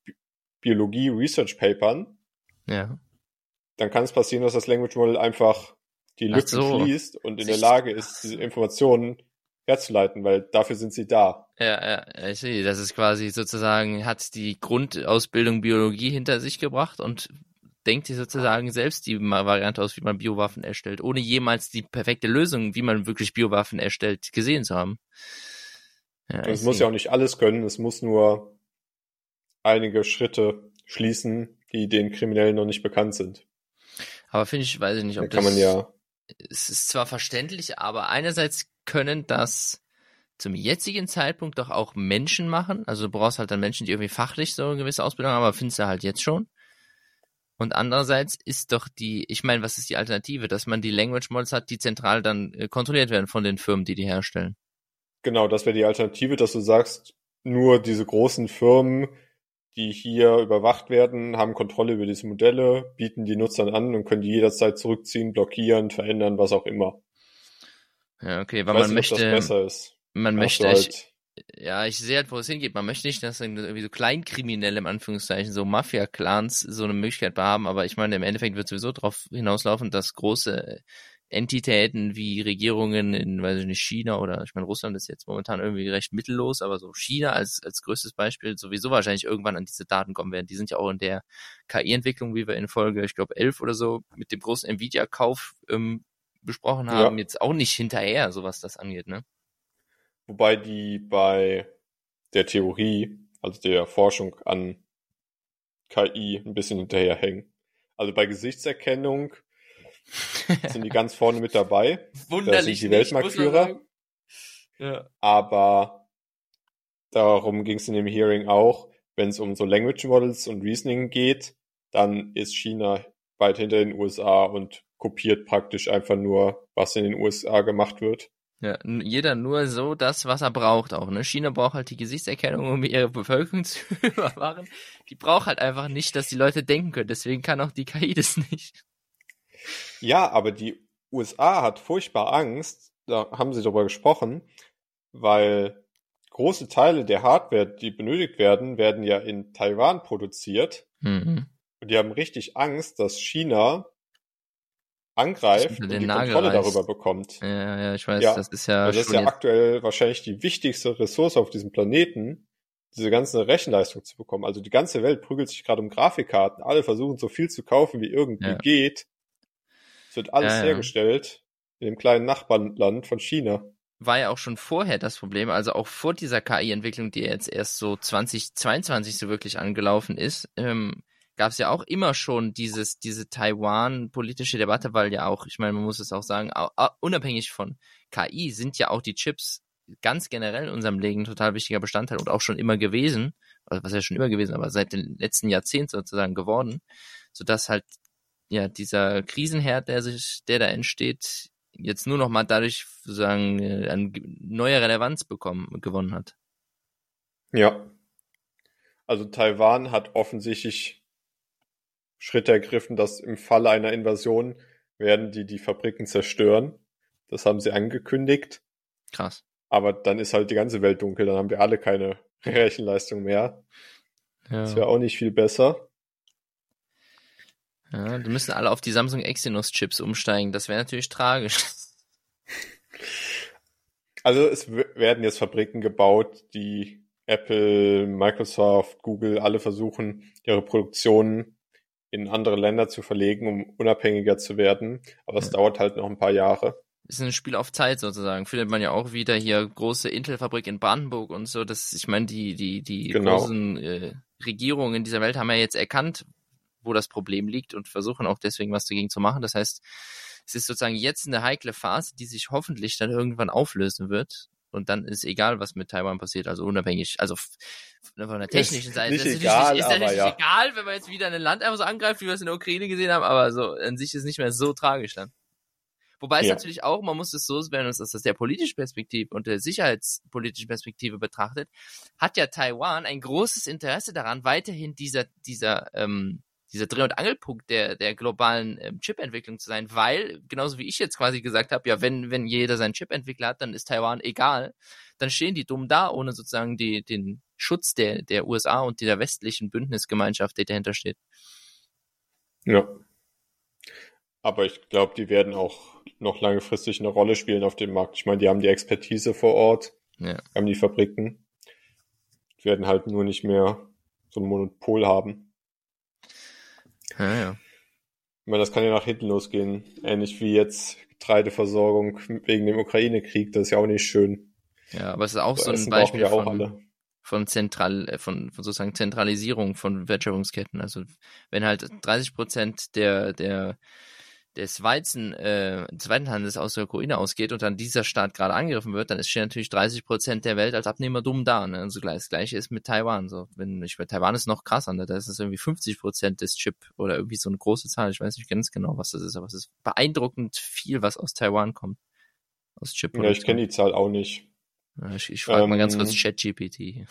Biologie-Research-Papern, ja, dann kann es passieren, dass das Language Model einfach die Lücken schließt und in der Lage ist, diese Informationen herzuleiten, weil dafür sind sie da. Ja, ich sehe, das ist quasi sozusagen, hat die Grundausbildung Biologie hinter sich gebracht und denkt sich sozusagen selbst die Variante aus, wie man Biowaffen erstellt, ohne jemals die perfekte Lösung, wie man wirklich Biowaffen erstellt, gesehen zu haben. Ja, es muss ja auch nicht alles können, es muss nur einige Schritte schließen, die den Kriminellen noch nicht bekannt sind. Aber weiß ich nicht, ob das... Es ist zwar verständlich, aber einerseits können das zum jetzigen Zeitpunkt doch auch Menschen machen. Also du brauchst halt dann Menschen, die irgendwie fachlich so eine gewisse Ausbildung haben, aber findest du halt jetzt schon. Und andererseits ist doch ich meine, was ist die Alternative? Dass man die Language Models hat, die zentral dann kontrolliert werden von den Firmen, die herstellen. Genau, das wäre die Alternative, dass du sagst, nur diese großen Firmen, die hier überwacht werden, haben Kontrolle über diese Modelle, bieten die Nutzern an und können die jederzeit zurückziehen, blockieren, verändern, was auch immer. Ja, okay, weil man möchte, ob das besser ist. Man möchte, ich sehe halt, wo es hingeht. Man möchte nicht, dass irgendwie so Kleinkriminelle, im Anführungszeichen, so Mafia-Clans so eine Möglichkeit haben, aber ich meine, im Endeffekt wird sowieso darauf hinauslaufen, dass große Entitäten wie Regierungen in, weiß ich nicht, China oder, ich meine, Russland ist jetzt momentan irgendwie recht mittellos, aber so China als größtes Beispiel sowieso wahrscheinlich irgendwann an diese Daten kommen werden. Die sind ja auch in der KI-Entwicklung, wie wir in Folge, ich glaube, 11 oder so, mit dem großen Nvidia-Kauf besprochen haben, jetzt auch nicht hinterher, so was das angeht, ne? Wobei die bei der Theorie also der Forschung an KI, ein bisschen hinterherhängen. Also bei Gesichtserkennung sind die ganz vorne mit dabei. Da sind die Weltmarktführer. Ja. Aber darum ging es in dem Hearing auch, wenn es um so Language Models und Reasoning geht, dann ist China weit hinter den USA und kopiert praktisch einfach nur, was in den USA gemacht wird. Ja, jeder nur so das, was er braucht auch, ne? China braucht halt die Gesichtserkennung, um ihre Bevölkerung zu überwachen. Die braucht halt einfach nicht, dass die Leute denken können. Deswegen kann auch die KI das nicht. Ja, aber die USA hat furchtbar Angst, da haben sie darüber gesprochen, weil große Teile der Hardware, die benötigt werden, werden ja in Taiwan produziert. Mhm. Und die haben richtig Angst, dass China angreift und die Kontrolle darüber bekommt. Ja, ich weiß, das ist ja das ist ja aktuell wahrscheinlich die wichtigste Ressource auf diesem Planeten, diese ganze Rechenleistung zu bekommen. Also die ganze Welt prügelt sich gerade um Grafikkarten. Alle versuchen so viel zu kaufen, wie irgendwie geht. Es wird alles hergestellt in dem kleinen Nachbarland von China. War ja auch schon vorher das Problem, also auch vor dieser KI-Entwicklung, die jetzt erst so 2022 so wirklich angelaufen ist, gab es ja auch immer schon diese Taiwan-politische Debatte, weil ja auch, ich meine, man muss es auch sagen, unabhängig von KI sind ja auch die Chips ganz generell in unserem Leben ein total wichtiger Bestandteil und auch schon immer gewesen, also was ja schon immer gewesen, aber seit den letzten Jahrzehnten sozusagen geworden, sodass halt ja dieser Krisenherd, der da entsteht, jetzt nur noch mal dadurch sozusagen eine neue Relevanz gewonnen hat. Ja. Also Taiwan hat offensichtlich Schritte ergriffen, dass im Falle einer Invasion werden die Fabriken zerstören. Das haben sie angekündigt. Krass. Aber dann ist halt die ganze Welt dunkel, dann haben wir alle keine Rechenleistung mehr. Ja. Das wäre auch nicht viel besser. Ja, die müssen alle auf die Samsung Exynos-Chips umsteigen. Das wäre natürlich tragisch. Also es werden jetzt Fabriken gebaut, die Apple, Microsoft, Google alle versuchen, ihre Produktion in andere Länder zu verlegen, um unabhängiger zu werden. Aber es dauert halt noch ein paar Jahre. Ist ein Spiel auf Zeit sozusagen. Findet man ja auch wieder hier große Intel-Fabrik in Brandenburg und so. Ich meine, die großen Regierungen dieser Welt haben ja jetzt erkannt, wo das Problem liegt und versuchen auch deswegen was dagegen zu machen. Das heißt, es ist sozusagen jetzt eine heikle Phase, die sich hoffentlich dann irgendwann auflösen wird. Und dann ist egal, was mit Taiwan passiert, also unabhängig, also von der technischen Seite. Ist natürlich egal, wenn man jetzt wieder ein Land einfach so angreift, wie wir es in der Ukraine gesehen haben, aber so an sich ist es nicht mehr so tragisch dann. Wobei es natürlich auch, man muss es so, wenn man es aus der politischen Perspektive und der sicherheitspolitischen Perspektive betrachtet, hat ja Taiwan ein großes Interesse daran, weiterhin dieser Dreh- und Angelpunkt der globalen Chip-Entwicklung zu sein, weil, genauso wie ich jetzt quasi gesagt habe, ja, wenn jeder seinen Chip-Entwickler hat, dann ist Taiwan egal, dann stehen die dumm da, ohne sozusagen den Schutz der USA und der westlichen Bündnisgemeinschaft, die dahinter steht. Ja. Aber ich glaube, die werden auch noch langfristig eine Rolle spielen auf dem Markt. Ich meine, die haben die Expertise vor Ort, haben die Fabriken, die werden halt nur nicht mehr so ein Monopol haben. Ja. Ich meine, das kann ja nach hinten losgehen. Ähnlich wie jetzt Getreideversorgung wegen dem Ukraine-Krieg. Das ist ja auch nicht schön. Ja, aber es ist auch so ein Beispiel von sozusagen Zentralisierung von Wertschöpfungsketten. Also wenn halt 30% des Weizenhandels aus der Ukraine ausgeht und dann dieser Staat gerade angegriffen wird, dann stehen natürlich 30% der Welt als Abnehmer dumm da. Ne? Also das Gleiche ist mit Taiwan. So, Taiwan ist noch krasser, ne? Da ist es irgendwie 50% des Chip oder irgendwie so eine große Zahl. Ich weiß nicht ganz genau, was das ist, aber es ist beeindruckend viel, was aus Taiwan kommt. Aus Chip. Ja, ich kenne die Zahl auch nicht. Ja, ich frage mal ganz kurz ChatGPT.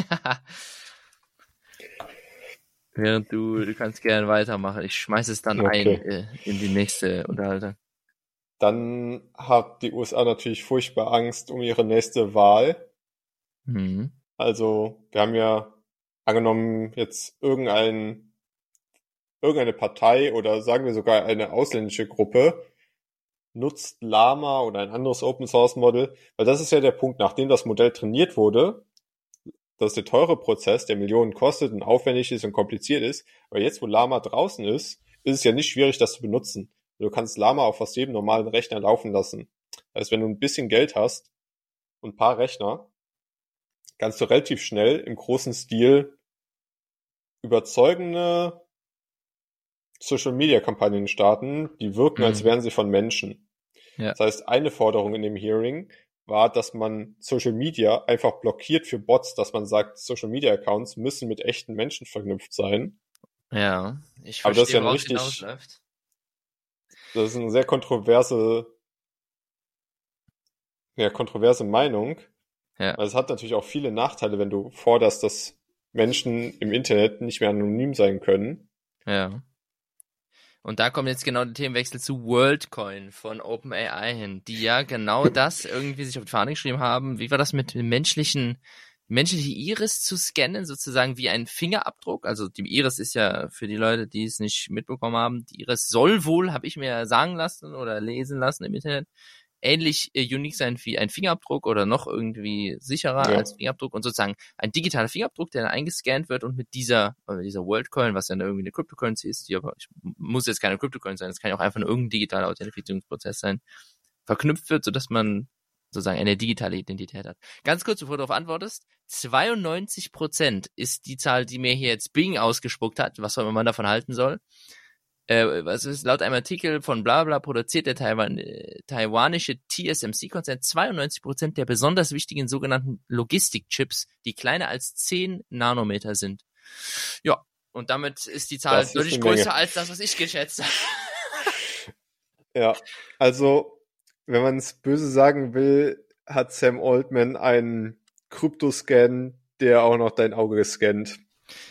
Während du kannst gerne weitermachen. Ich schmeiße es dann ein in die nächste Unterhaltung. Dann hat die USA natürlich furchtbar Angst um ihre nächste Wahl. Mhm. Also wir haben ja angenommen jetzt irgendeine Partei oder sagen wir sogar eine ausländische Gruppe nutzt Llama oder ein anderes Open-Source-Modell, weil das ist ja der Punkt, nachdem das Modell trainiert wurde, das ist der teure Prozess, der Millionen kostet und aufwendig ist und kompliziert ist. Aber jetzt, wo Llama draußen ist es ja nicht schwierig, das zu benutzen. Du kannst Llama auf fast jedem normalen Rechner laufen lassen. Das heißt, wenn du ein bisschen Geld hast und ein paar Rechner, kannst du relativ schnell im großen Stil überzeugende Social-Media-Kampagnen starten, die wirken, als wären sie von Menschen. Ja. Das heißt, eine Forderung in dem Hearing war, dass man Social Media einfach blockiert für Bots, dass man sagt, Social Media Accounts müssen mit echten Menschen verknüpft sein. Ja, ich Aber das ist verstehe, ja worauf richtig, hinausläuft. das ist eine sehr kontroverse Meinung. Ja. Weil es hat natürlich auch viele Nachteile, wenn du forderst, dass Menschen im Internet nicht mehr anonym sein können. Ja. Und da kommt jetzt genau der Themenwechsel zu WorldCoin von OpenAI hin, die ja genau das irgendwie sich auf die Fahne geschrieben haben. Wie war das mit menschliche Iris zu scannen, sozusagen wie ein Fingerabdruck? Also die Iris ist ja für die Leute, die es nicht mitbekommen haben, die Iris soll wohl, habe ich mir sagen lassen oder lesen lassen im Internet, ähnlich unique sein wie ein Fingerabdruck oder noch irgendwie sicherer als Fingerabdruck und sozusagen ein digitaler Fingerabdruck, der dann eingescannt wird und mit dieser WorldCoin, was ja irgendwie eine Cryptocurrency ist, die aber muss jetzt keine Cryptocurrency sein, das kann ja auch einfach nur irgendein digitaler Authentifizierungsprozess sein, verknüpft wird, sodass man sozusagen eine digitale Identität hat. Ganz kurz, bevor du darauf antwortest, 92% ist die Zahl, die mir hier jetzt Bing ausgespuckt hat, was auch immer man davon halten soll. Was ist laut einem Artikel von Blabla produziert der taiwanische TSMC-Konzern 92% der besonders wichtigen sogenannten Logistikchips, die kleiner als 10 Nanometer sind. Ja, und damit ist die Zahl deutlich größer als das, was ich geschätzt habe. Ja, also, wenn man es böse sagen will, hat Sam Altman einen Kryptoscan, der auch noch dein Auge scannt.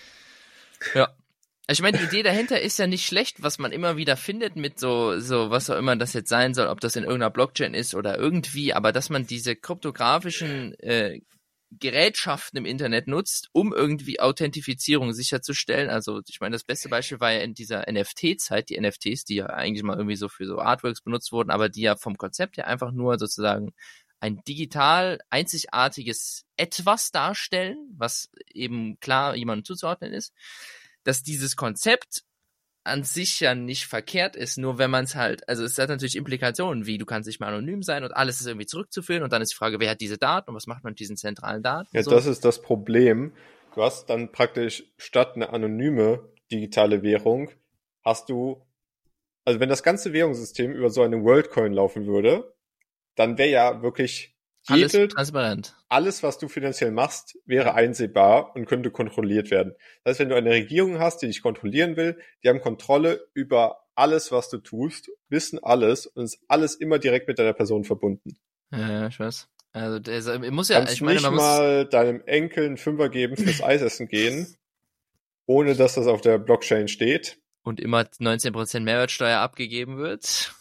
Ja. Ich meine, die Idee dahinter ist ja nicht schlecht, was man immer wieder findet mit so was auch immer das jetzt sein soll, ob das in irgendeiner Blockchain ist oder irgendwie, aber dass man diese kryptografischen Gerätschaften im Internet nutzt, um irgendwie Authentifizierung sicherzustellen. Also ich meine, das beste Beispiel war ja in dieser NFT-Zeit, die NFTs, die ja eigentlich mal irgendwie so für so Artworks benutzt wurden, aber die ja vom Konzept her einfach nur sozusagen ein digital einzigartiges Etwas darstellen, was eben klar jemandem zuzuordnen ist. Dass dieses Konzept an sich ja nicht verkehrt ist, nur wenn man es halt, also es hat natürlich Implikationen, wie du kannst nicht mehr anonym sein und alles ist irgendwie zurückzuführen und dann ist die Frage, wer hat diese Daten und was macht man mit diesen zentralen Daten? Ja, so. Das ist das Problem. Du hast dann praktisch statt eine anonyme digitale Währung, also wenn das ganze Währungssystem über so eine WorldCoin laufen würde, dann wäre ja wirklich alles transparent. Alles, was du finanziell machst, wäre einsehbar und könnte kontrolliert werden. Das heißt, wenn du eine Regierung hast, die dich kontrollieren will, die haben Kontrolle über alles, was du tust, wissen alles und ist alles immer direkt mit deiner Person verbunden. Ja, ich weiß. Also muss ja, ich meine, man muss mal deinem Enkel einen Fünfer geben fürs Eisessen gehen, ohne dass das auf der Blockchain steht. Und immer 19% Mehrwertsteuer abgegeben wird.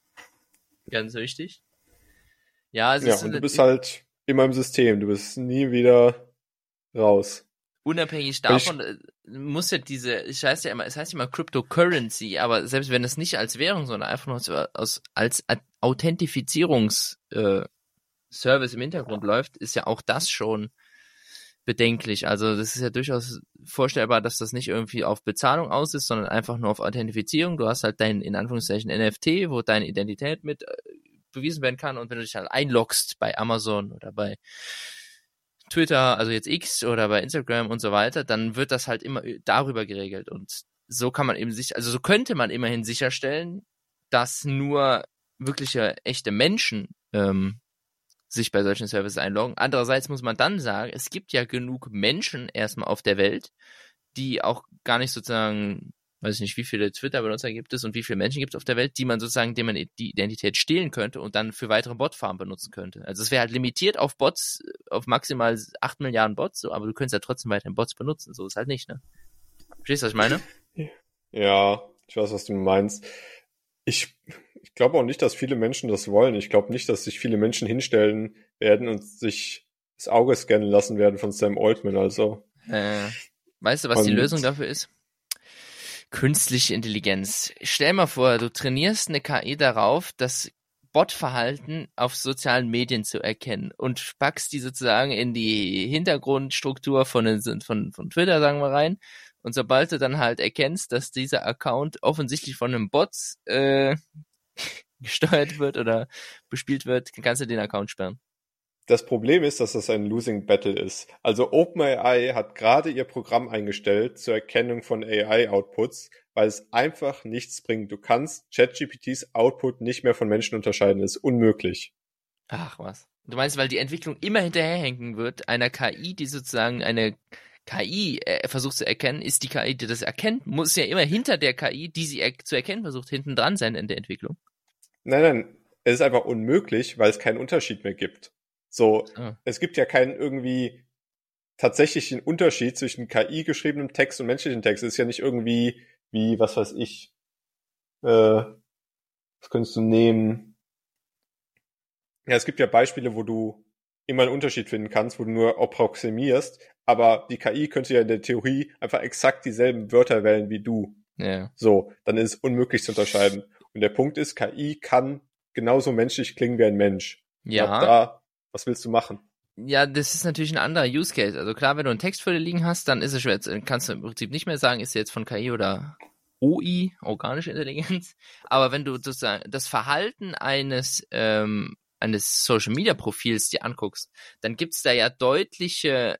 Ganz wichtig. Ja, und du bist halt immer im System, du bist nie wieder raus. Unabhängig davon muss ja es heißt ja immer Cryptocurrency, aber selbst wenn es nicht als Währung, sondern einfach nur als Authentifizierungs Service im Hintergrund läuft, ist ja auch das schon bedenklich. Also das ist ja durchaus vorstellbar, dass das nicht irgendwie auf Bezahlung aus ist, sondern einfach nur auf Authentifizierung. Du hast halt dein, in Anführungszeichen, NFT, wo deine Identität mit bewiesen werden kann und wenn du dich halt einloggst bei Amazon oder bei Twitter, also jetzt X oder bei Instagram und so weiter, dann wird das halt immer darüber geregelt und so kann man eben so könnte man immerhin sicherstellen, dass nur wirkliche echte Menschen sich bei solchen Services einloggen. Andererseits muss man dann sagen, es gibt ja genug Menschen erstmal auf der Welt, die auch gar nicht sozusagen, weiß ich nicht, wie viele Twitter-Benutzer gibt es und wie viele Menschen gibt es auf der Welt, denen man die Identität stehlen könnte und dann für weitere Botfarmen benutzen könnte. Also es wäre halt limitiert auf Bots, auf maximal 8 Milliarden Bots, so, aber du könntest ja trotzdem weiterhin Bots benutzen. So ist halt nicht, ne? Verstehst du, was ich meine? Ja, ich weiß, was du meinst. Ich glaube auch nicht, dass viele Menschen das wollen. Ich glaube nicht, dass sich viele Menschen hinstellen werden und sich das Auge scannen lassen werden von Sam Altman. Also. Weißt du, was die Lösung dafür ist? Künstliche Intelligenz. Stell mal vor, du trainierst eine KI darauf, das Botverhalten auf sozialen Medien zu erkennen und packst die sozusagen in die Hintergrundstruktur von Twitter, sagen wir rein. Und sobald du dann halt erkennst, dass dieser Account offensichtlich von einem Bot gesteuert wird oder bespielt wird, kannst du den Account sperren. Das Problem ist, dass das ein Losing Battle ist. Also OpenAI hat gerade ihr Programm eingestellt zur Erkennung von AI-Outputs, weil es einfach nichts bringt. Du kannst ChatGPTs Output nicht mehr von Menschen unterscheiden. Das ist unmöglich. Ach was. Du meinst, weil die Entwicklung immer hinterherhängen wird, einer KI, die sozusagen eine KI versucht zu erkennen, ist die KI, die das erkennt, muss ja immer hinter der KI, die sie zu erkennen versucht, hinten dran sein in der Entwicklung. Nein, es ist einfach unmöglich, weil es keinen Unterschied mehr gibt. So, Oh. es gibt ja keinen irgendwie tatsächlichen Unterschied zwischen KI-geschriebenem Text und menschlichen Text. Es ist ja nicht irgendwie wie, was weiß ich, was könntest du nehmen? Ja, es gibt ja Beispiele, wo du immer einen Unterschied finden kannst, wo du nur approximierst, aber die KI könnte ja in der Theorie einfach exakt dieselben Wörter wählen wie du. Ja. So, dann ist es unmöglich zu unterscheiden. Und der Punkt ist, KI kann genauso menschlich klingen wie ein Mensch. Ja. Und ab da, was willst du machen? Ja, das ist natürlich ein anderer Use Case. Also klar, wenn du einen Text vor dir liegen hast, dann ist es schwer, kannst du im Prinzip nicht mehr sagen, ist er jetzt von KI oder OI, organische Intelligenz. Aber wenn du sozusagen das Verhalten eines Social Media Profils dir anguckst, dann gibt's da ja deutliche,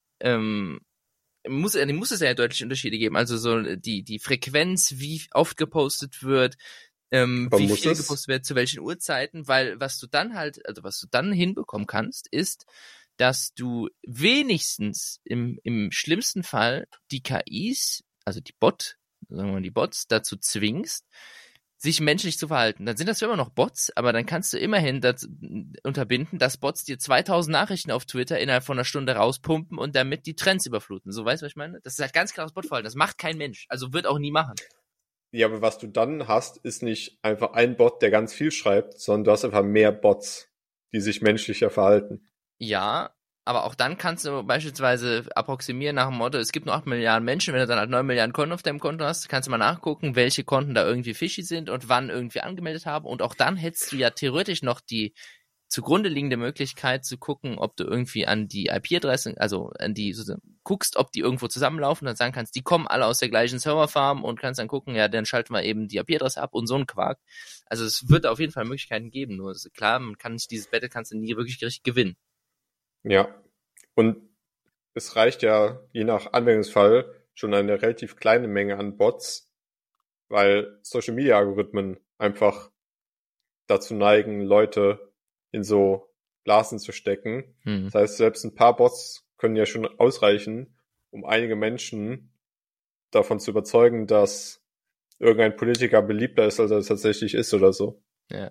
muss es ja deutliche Unterschiede geben. Also so die Frequenz, wie oft gepostet wird, wie viel gepostet wird, zu welchen Uhrzeiten, weil was du dann hinbekommen kannst, ist, dass du wenigstens im schlimmsten Fall die KIs, also die Bots dazu zwingst, sich menschlich zu verhalten. Dann sind das immer noch Bots, aber dann kannst du immerhin unterbinden, dass Bots dir 2000 Nachrichten auf Twitter innerhalb von einer Stunde rauspumpen und damit die Trends überfluten. So, weißt du, was ich meine? Das ist halt ganz klares Botverhalten. Das macht kein Mensch. Also wird auch nie machen. Ja, aber was du dann hast, ist nicht einfach ein Bot, der ganz viel schreibt, sondern du hast einfach mehr Bots, die sich menschlicher verhalten. Ja, aber auch dann kannst du beispielsweise approximieren nach dem Motto, es gibt nur 8 Milliarden Menschen, wenn du dann halt 9 Milliarden Konten auf deinem Konto hast, kannst du mal nachgucken, welche Konten da irgendwie fishy sind und wann irgendwie angemeldet haben. Und auch dann hättest du ja theoretisch noch die zugrunde liegende Möglichkeit zu gucken, ob du irgendwie an die IP-Adresse, also guckst, ob die irgendwo zusammenlaufen, dann sagen kannst, die kommen alle aus der gleichen Serverfarm und kannst dann gucken, ja, dann schalten wir eben die IP-Adresse ab und so ein Quark. Also es wird auf jeden Fall Möglichkeiten geben, nur ist klar, dieses Battle kannst du nie wirklich richtig gewinnen. Ja, und es reicht ja je nach Anwendungsfall schon eine relativ kleine Menge an Bots, weil Social-Media-Algorithmen einfach dazu neigen, Leute in so Blasen zu stecken. Das heißt, selbst ein paar Bots können ja schon ausreichen, um einige Menschen davon zu überzeugen, dass irgendein Politiker beliebter ist, als er tatsächlich ist oder so. Ja.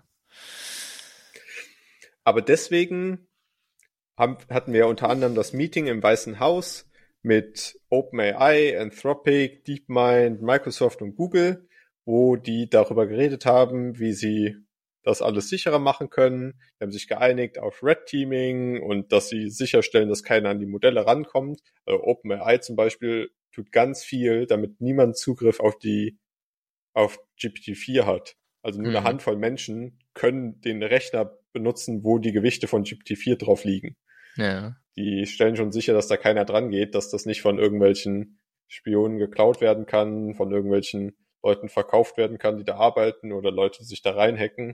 Aber deswegen hatten wir unter anderem das Meeting im Weißen Haus mit OpenAI, Anthropic, DeepMind, Microsoft und Google, wo die darüber geredet haben, wie sie das alles sicherer machen können. Die haben sich geeinigt auf Red Teaming und dass sie sicherstellen, dass keiner an die Modelle rankommt. Also OpenAI zum Beispiel tut ganz viel, damit niemand Zugriff auf GPT-4 hat. Also nur eine Handvoll Menschen können den Rechner benutzen, wo die Gewichte von GPT-4 drauf liegen. Ja. Die stellen schon sicher, dass da keiner dran geht, dass das nicht von irgendwelchen Spionen geklaut werden kann, von irgendwelchen Leuten verkauft werden kann, die da arbeiten oder Leute sich da reinhacken.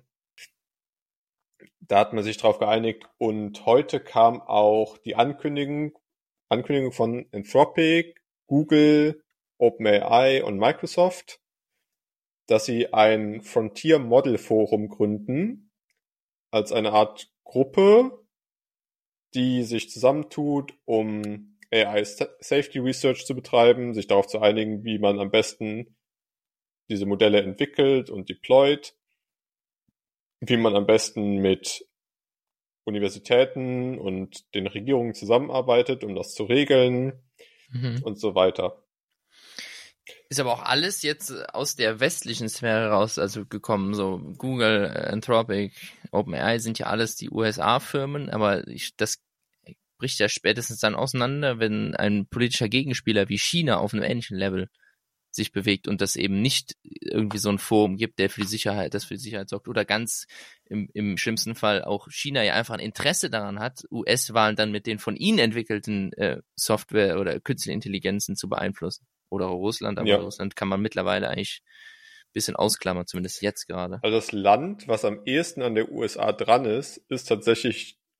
Da hat man sich drauf geeinigt und heute kam auch die Ankündigung von Anthropic, Google, OpenAI und Microsoft, dass sie ein Frontier Model Forum gründen, als eine Art Gruppe, die sich zusammentut, um AI Safety Research zu betreiben, sich darauf zu einigen, wie man am besten diese Modelle entwickelt und deployt, wie man am besten mit Universitäten und den Regierungen zusammenarbeitet, um das zu regeln und so weiter. Ist aber auch alles jetzt aus der westlichen Sphäre raus also gekommen. So Google, Anthropic, OpenAI sind ja alles die USA-Firmen, aber das bricht ja spätestens dann auseinander, wenn ein politischer Gegenspieler wie China auf einem ähnlichen Level sich bewegt und das eben nicht irgendwie so ein Forum gibt, das für die Sicherheit sorgt oder ganz im schlimmsten Fall auch China ja einfach ein Interesse daran hat, US-Wahlen dann mit den von ihnen entwickelten Software oder künstliche Intelligenzen zu beeinflussen. Oder Russland, aber Russland kann man mittlerweile eigentlich ein bisschen ausklammern, zumindest jetzt gerade. Also das Land, was am ehesten an der USA dran ist, ist tatsächlich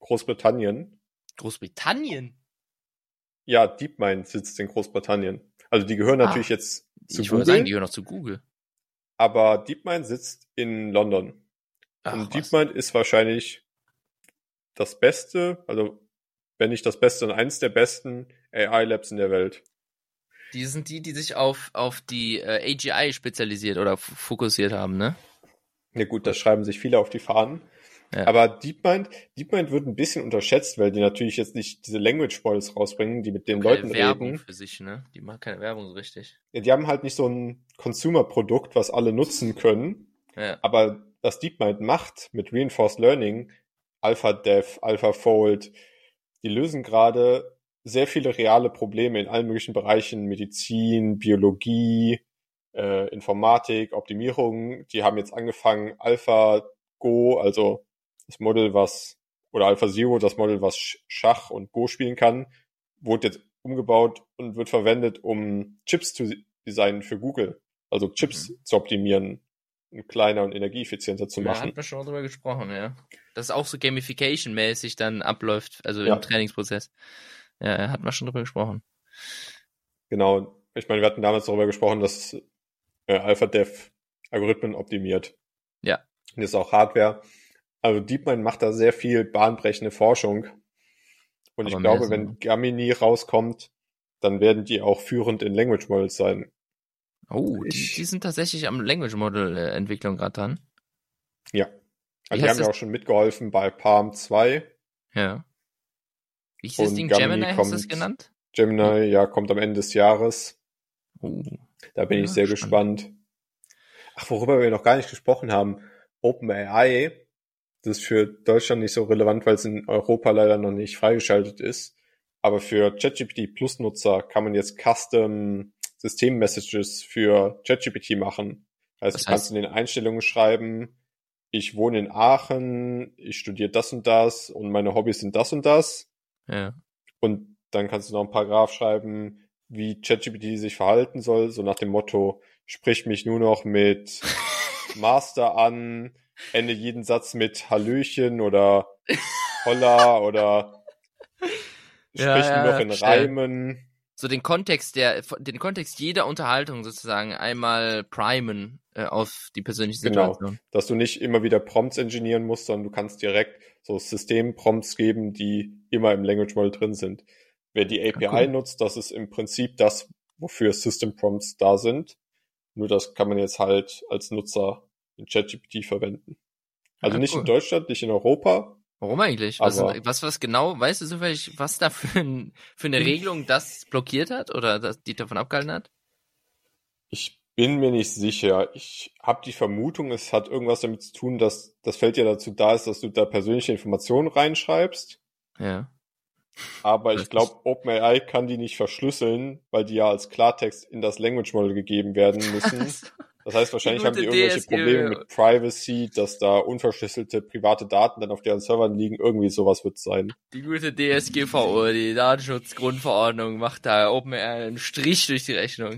Großbritannien. Großbritannien? Ja, DeepMind sitzt in Großbritannien. Also die gehören natürlich jetzt zu Ich Google. wollte sagen, die gehören noch zu Google. Aber DeepMind sitzt in London. Ach, und was? DeepMind ist wahrscheinlich das Beste, also wenn nicht das Beste, dann eins der besten AI-Labs in der Welt. Die sind die sich auf die AGI spezialisiert oder fokussiert haben, ne? Ja gut, das schreiben sich viele auf die Fahnen. Ja. Aber DeepMind wird ein bisschen unterschätzt, weil die natürlich jetzt nicht diese Language Models rausbringen, die mit den Keine Leuten Werbung reden. für sich, ne? Die machen keine Werbung so richtig. Ja, die haben halt nicht so ein Consumer-Produkt, was alle nutzen können. Ja. Aber was DeepMind macht mit Reinforced Learning, AlphaDev, AlphaFold, die lösen gerade sehr viele reale Probleme in allen möglichen Bereichen, Medizin, Biologie, Informatik, Optimierung. Die haben jetzt angefangen, AlphaGo, also das Model, oder AlphaZero, das Model, was Schach und Go spielen kann, wurde jetzt umgebaut und wird verwendet, um Chips zu designen für Google. Also Chips zu optimieren, kleiner und energieeffizienter zu Ja, machen. hat man schon drüber gesprochen, ja. Dass es auch so Gamification-mäßig dann abläuft, also Ja. im Trainingsprozess. Ja, hat man schon drüber gesprochen. Genau. Ich meine, wir hatten damals darüber gesprochen, dass AlphaDev Algorithmen optimiert. Ja. Und das ist auch Hardware. Also DeepMind macht da sehr viel bahnbrechende Forschung. Und ich Aber glaube, mehr so. wenn Gemini rauskommt, dann werden die auch führend in Language Models sein. Oh, die sind tatsächlich am Language Model Entwicklung gerade dran. Ja. Wie Also die heißt haben ja das? auch schon mitgeholfen bei Palm 2. Ja. Wie hieß das Und Ding? Gemini Gemini hast du es genannt? Gemini, ja, kommt am Ende des Jahres. Oh. Da bin Ja, ich sehr gespannt. Ach, worüber wir noch gar nicht gesprochen haben. OpenAI, das ist für Deutschland nicht so relevant, weil es in Europa leider noch nicht freigeschaltet ist. Aber für ChatGPT Plus Nutzer kann man jetzt Custom System-Messages für ChatGPT machen. Also Was du kannst heißt- in den Einstellungen schreiben, ich wohne in Aachen, ich studiere das und das und meine Hobbys sind das und das. Ja. Und dann kannst du noch einen Paragraph schreiben, wie ChatGPT sich verhalten soll, so nach dem Motto, sprich mich nur noch mit Master an, ende jeden Satz mit Hallöchen oder Holla oder sprich nur noch in verstehe. Reimen. So den Kontext jeder Unterhaltung sozusagen einmal primen auf die persönliche Genau, Situation. dass du nicht immer wieder Prompts engineeren musst, sondern du kannst direkt so System-Prompts geben, die immer im Language Model drin sind. Wer die API nutzt, das ist im Prinzip das, wofür System-Prompts da sind. Nur das kann man jetzt halt als Nutzer in ChatGPT verwenden. Also nicht in Deutschland, nicht in Europa. Warum eigentlich? Was genau, weißt du zufällig, was da für eine Regelung das blockiert hat oder die davon abgehalten hat? Ich bin mir nicht sicher. Ich habe die Vermutung, es hat irgendwas damit zu tun, dass das Feld ja dazu da ist, dass du da persönliche Informationen reinschreibst. Ja. Aber ich glaube, OpenAI kann die nicht verschlüsseln, weil die ja als Klartext in das Language Model gegeben werden müssen. Das heißt, wahrscheinlich haben die irgendwelche Probleme mit Privacy, dass da unverschlüsselte private Daten dann auf deren Servern liegen. Irgendwie sowas wird es sein. Die gute DSGVO, die Datenschutzgrundverordnung, macht da OpenAI einen Strich durch die Rechnung.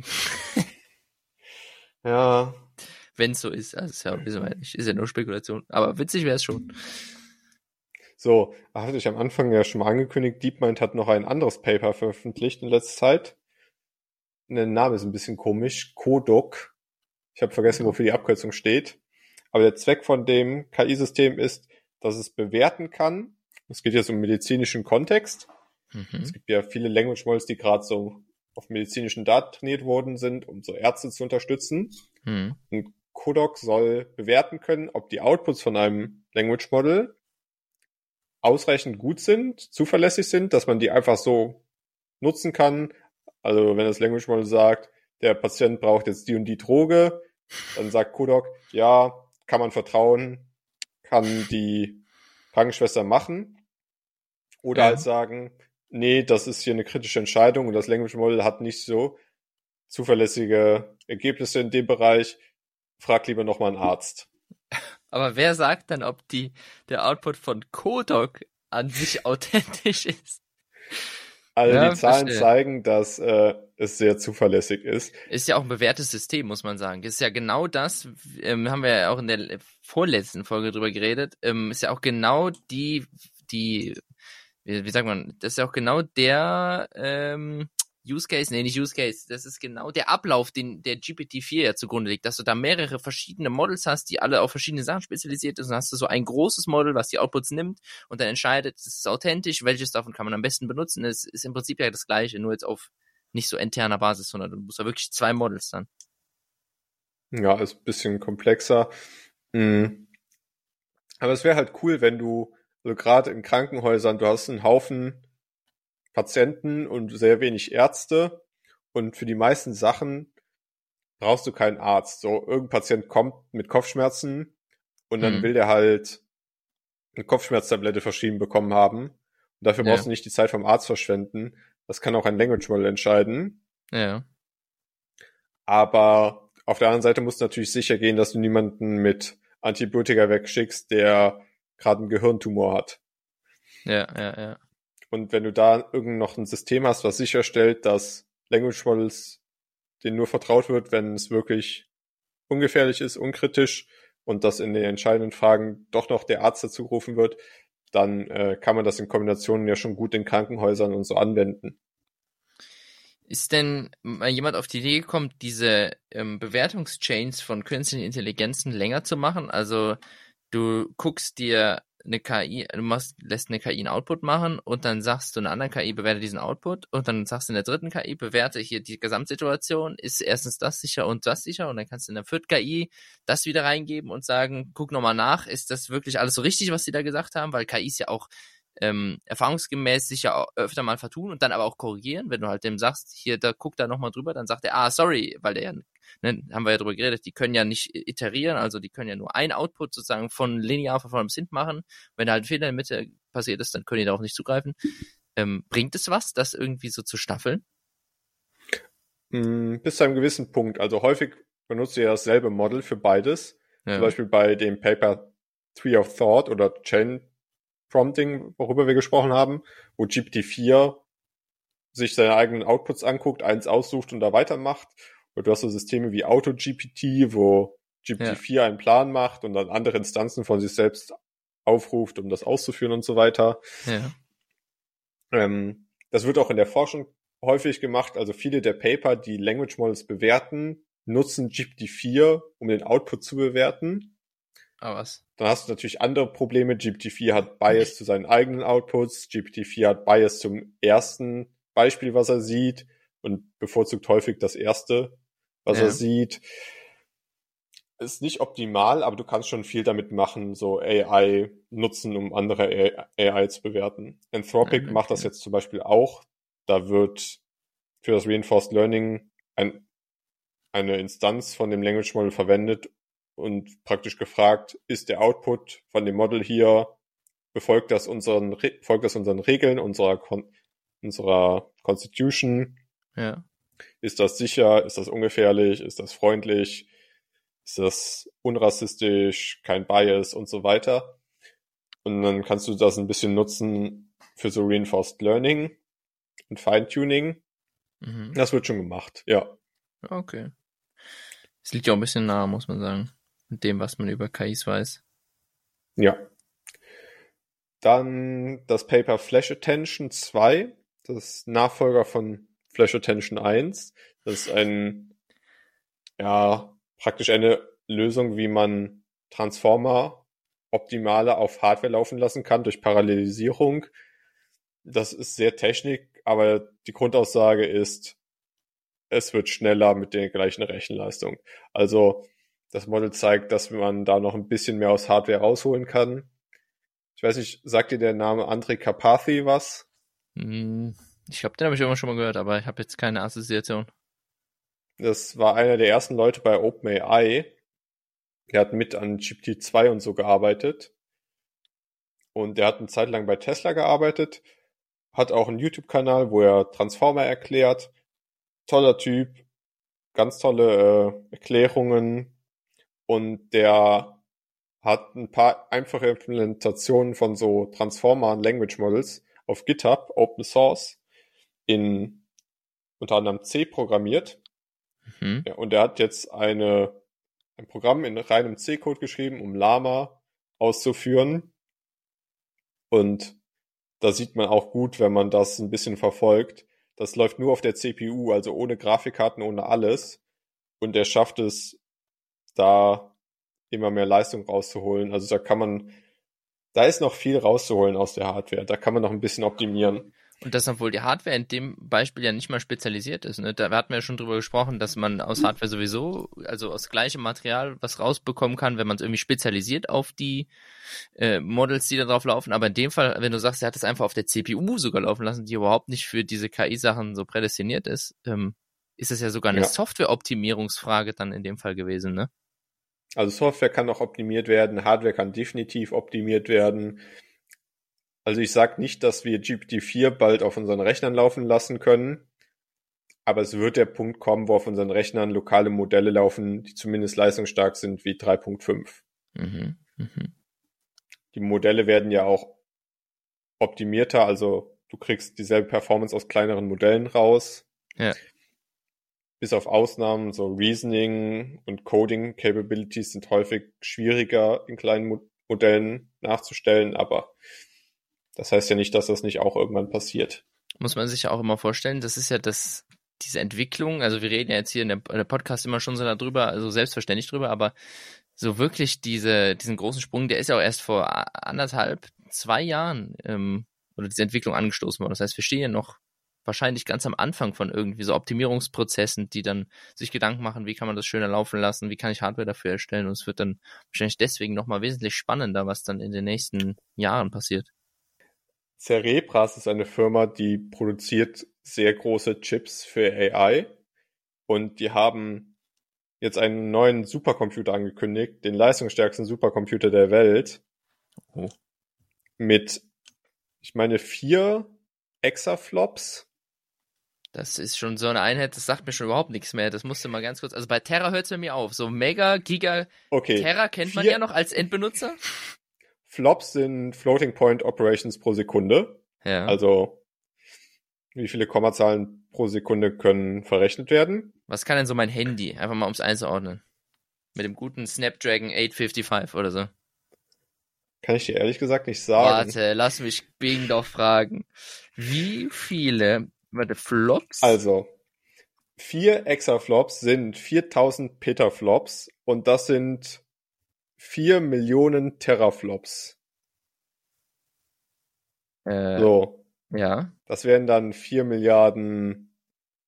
Ja. Wenn es so ist, also ja, wissen wir ja nicht, ist ja nur Spekulation. Aber witzig wäre es schon. So, hatte ich am Anfang ja schon mal angekündigt, DeepMind hat noch ein anderes Paper veröffentlicht in letzter Zeit. Der Name ist ein bisschen komisch, CODOC. Ich habe vergessen, wofür die Abkürzung steht. Aber der Zweck von dem KI-System ist, dass es bewerten kann. Es geht jetzt um medizinischen Kontext. Es gibt ja viele Language Models, die gerade so auf medizinischen Daten trainiert worden sind, um so Ärzte zu unterstützen. Und CODOC soll bewerten können, ob die Outputs von einem Language Model ausreichend gut sind, zuverlässig sind, dass man die einfach so nutzen kann. Also wenn das Language Model sagt, der Patient braucht jetzt die und die Droge, dann sagt CODOC, ja, kann man vertrauen, kann die Krankenschwester machen. Oder halt sagen, nee, das ist hier eine kritische Entscheidung und das Language Model hat nicht so zuverlässige Ergebnisse in dem Bereich, frag lieber nochmal einen Arzt. Aber wer sagt dann, ob der Output von CODOC an sich authentisch ist? Also die Zahlen zeigen, dass es sehr zuverlässig ist. Ist ja auch ein bewährtes System, muss man sagen. Ist ja genau das, haben wir ja auch in der vorletzten Folge drüber geredet, ist ja auch genau wie sagt man, das ist ja auch genau der Use Case, nee, nicht Use Case, das ist genau der Ablauf, den der GPT-4 ja zugrunde liegt, dass du da mehrere verschiedene Models hast, die alle auf verschiedene Sachen spezialisiert sind, und dann hast du so ein großes Model, was die Outputs nimmt und dann entscheidet, ist es authentisch, welches davon kann man am besten benutzen. Es ist im Prinzip ja das Gleiche, nur jetzt auf nicht so interner Basis, sondern du musst da wirklich 2 Models dann. Ja, ist ein bisschen komplexer. Aber es wäre halt cool, wenn also gerade in Krankenhäusern, du hast einen Haufen Patienten und sehr wenig Ärzte und für die meisten Sachen brauchst du keinen Arzt. So, irgendein Patient kommt mit Kopfschmerzen und dann will der halt eine Kopfschmerztablette verschrieben bekommen haben. Und dafür brauchst du nicht die Zeit vom Arzt verschwenden. Das kann auch ein Language Model entscheiden. Ja. Aber auf der anderen Seite musst du natürlich sicher gehen, dass du niemanden mit Antibiotika wegschickst, der gerade einen Gehirntumor hat. Ja. Und wenn du da irgend noch ein System hast, was sicherstellt, dass Language Models denen nur vertraut wird, wenn es wirklich ungefährlich ist, unkritisch und dass in den entscheidenden Fragen doch noch der Arzt dazu gerufen wird, dann kann man das in Kombinationen ja schon gut in Krankenhäusern und so anwenden. Ist denn mal jemand auf die Idee gekommen, diese Bewertungschains von künstlichen Intelligenzen länger zu machen? Also du guckst dir eine KI, lässt eine KI einen Output machen und dann sagst du einer anderen KI, bewerte diesen Output und dann sagst du in der dritten KI, bewerte hier die Gesamtsituation, ist erstens das sicher und dann kannst du in der vierten KI das wieder reingeben und sagen, guck nochmal nach, ist das wirklich alles so richtig, was sie da gesagt haben, weil KIs ja auch erfahrungsgemäß sich ja öfter mal vertun und dann aber auch korrigieren, wenn du halt dem sagst, hier, da guck da nochmal drüber, dann sagt er, sorry, weil der ja, ne, haben wir ja drüber geredet, die können ja nicht iterieren, also die können ja nur ein Output sozusagen von linear von vorne bis hinten machen. Wenn da halt ein Fehler in der Mitte passiert ist, dann können die darauf nicht zugreifen. Bringt es was, das irgendwie so zu staffeln? Bis zu einem gewissen Punkt. Also häufig benutzt ihr ja dasselbe Model für beides. Ja. Zum Beispiel bei dem Paper Tree of Thought oder Chain Prompting, worüber wir gesprochen haben, wo GPT-4 sich seine eigenen Outputs anguckt, eins aussucht und da weitermacht. Oder du hast so Systeme wie AutoGPT, wo GPT-4 einen Plan macht und dann andere Instanzen von sich selbst aufruft, um das auszuführen und so weiter. Ja. Das wird auch in der Forschung häufig gemacht. Also viele der Paper, die Language Models bewerten, nutzen GPT-4, um den Output zu bewerten. Ah, was? Dann hast du natürlich andere Probleme. GPT-4 hat Bias zu seinen eigenen Outputs. GPT-4 hat Bias zum ersten Beispiel, was er sieht und bevorzugt häufig das erste, was er sieht. Ist nicht optimal, aber du kannst schon viel damit machen, so AI nutzen, um andere AI zu bewerten. Anthropic macht das jetzt zum Beispiel auch. Da wird für das Reinforced Learning eine Instanz von dem Language Model verwendet und praktisch gefragt, ist der Output von dem Model hier, folgt das unseren Regeln, unserer Constitution? Ja. Ist das sicher? Ist das ungefährlich? Ist das freundlich? Ist das unrassistisch? Kein Bias und so weiter? Und dann kannst du das ein bisschen nutzen für so Reinforced Learning und Feintuning. Mhm. Das wird schon gemacht, ja. Okay. Es liegt ja auch ein bisschen nahe, muss man sagen, mit dem, was man über KIs weiß. Ja. Dann das Paper Flash Attention 2, das ist Nachfolger von Flash Attention 1. Das ist praktisch eine Lösung, wie man Transformer optimaler auf Hardware laufen lassen kann durch Parallelisierung. Das ist sehr Technik, aber die Grundaussage ist, es wird schneller mit der gleichen Rechenleistung. Also das Model zeigt, dass man da noch ein bisschen mehr aus Hardware rausholen kann. Ich weiß nicht, sagt dir der Name Andrej Karpathy was? Ich glaube, den habe ich immer schon mal gehört, aber ich habe jetzt keine Assoziation. Das war einer der ersten Leute bei OpenAI. Der hat mit an GPT-2 und so gearbeitet. Und der hat eine Zeit lang bei Tesla gearbeitet. Hat auch einen YouTube-Kanal, wo er Transformer erklärt. Toller Typ. Ganz tolle Erklärungen. Und der hat ein paar einfache Implementationen von so Transformer und Language Models auf GitHub, Open Source, in unter anderem C programmiert. Mhm. Ja, und er hat jetzt ein Programm in reinem C-Code geschrieben, um Llama auszuführen. Und da sieht man auch gut, wenn man das ein bisschen verfolgt. Das läuft nur auf der CPU, also ohne Grafikkarten, ohne alles. Und er schafft es, da immer mehr Leistung rauszuholen. Also da ist noch viel rauszuholen aus der Hardware. Da kann man noch ein bisschen optimieren. Und das, obwohl die Hardware in dem Beispiel ja nicht mal spezialisiert ist. Ne? Da hatten wir ja schon drüber gesprochen, dass man aus Hardware sowieso, also aus gleichem Material, was rausbekommen kann, wenn man es irgendwie spezialisiert auf die Models, die da drauf laufen. Aber in dem Fall, wenn du sagst, er hat es einfach auf der CPU sogar laufen lassen, die überhaupt nicht für diese KI-Sachen so prädestiniert ist, ist es ja sogar eine Software-Optimierungsfrage dann in dem Fall gewesen, ne? Also Software kann auch optimiert werden, Hardware kann definitiv optimiert werden. Also ich sage nicht, dass wir GPT-4 bald auf unseren Rechnern laufen lassen können, aber es wird der Punkt kommen, wo auf unseren Rechnern lokale Modelle laufen, die zumindest leistungsstark sind wie 3.5. Die Modelle werden ja auch optimierter, also du kriegst dieselbe Performance aus kleineren Modellen raus. Ja. Bis auf Ausnahmen, so Reasoning und Coding Capabilities sind häufig schwieriger in kleinen Modellen nachzustellen, aber das heißt ja nicht, dass das nicht auch irgendwann passiert. Muss man sich ja auch immer vorstellen, das ist ja diese Entwicklung, also wir reden ja jetzt hier in der Podcast immer schon so darüber, also selbstverständlich drüber, aber so wirklich diesen großen Sprung, der ist ja auch erst vor 2 Jahren oder diese Entwicklung angestoßen worden. Das heißt, wir stehen ja noch wahrscheinlich ganz am Anfang von irgendwie so Optimierungsprozessen, die dann sich Gedanken machen, wie kann man das schöner laufen lassen, wie kann ich Hardware dafür erstellen, und es wird dann wahrscheinlich deswegen nochmal wesentlich spannender, was dann in den nächsten Jahren passiert. Cerebras ist eine Firma, die produziert sehr große Chips für AI und die haben jetzt einen neuen Supercomputer angekündigt, den leistungsstärksten Supercomputer der Welt, mit, ich meine, 4 Exaflops. Das ist schon so eine Einheit, das sagt mir schon überhaupt nichts mehr. Das musste mal ganz kurz, also bei Terra hört es bei mir auf. So Mega, Giga, okay. Terra kennt man ja noch als Endbenutzer. Flops sind Floating Point Operations pro Sekunde. Ja. Also wie viele Kommazahlen pro Sekunde können verrechnet werden. Was kann denn so mein Handy? Einfach mal, um es einzuordnen. Mit dem guten Snapdragon 855 oder so. Kann ich dir ehrlich gesagt nicht sagen. Warte, lass mich Bing doch fragen. Wie viele Flops? Also, 4 Exaflops sind 4000 Petaflops und das sind 4 Millionen Teraflops. So. Ja. Das wären dann 4 Milliarden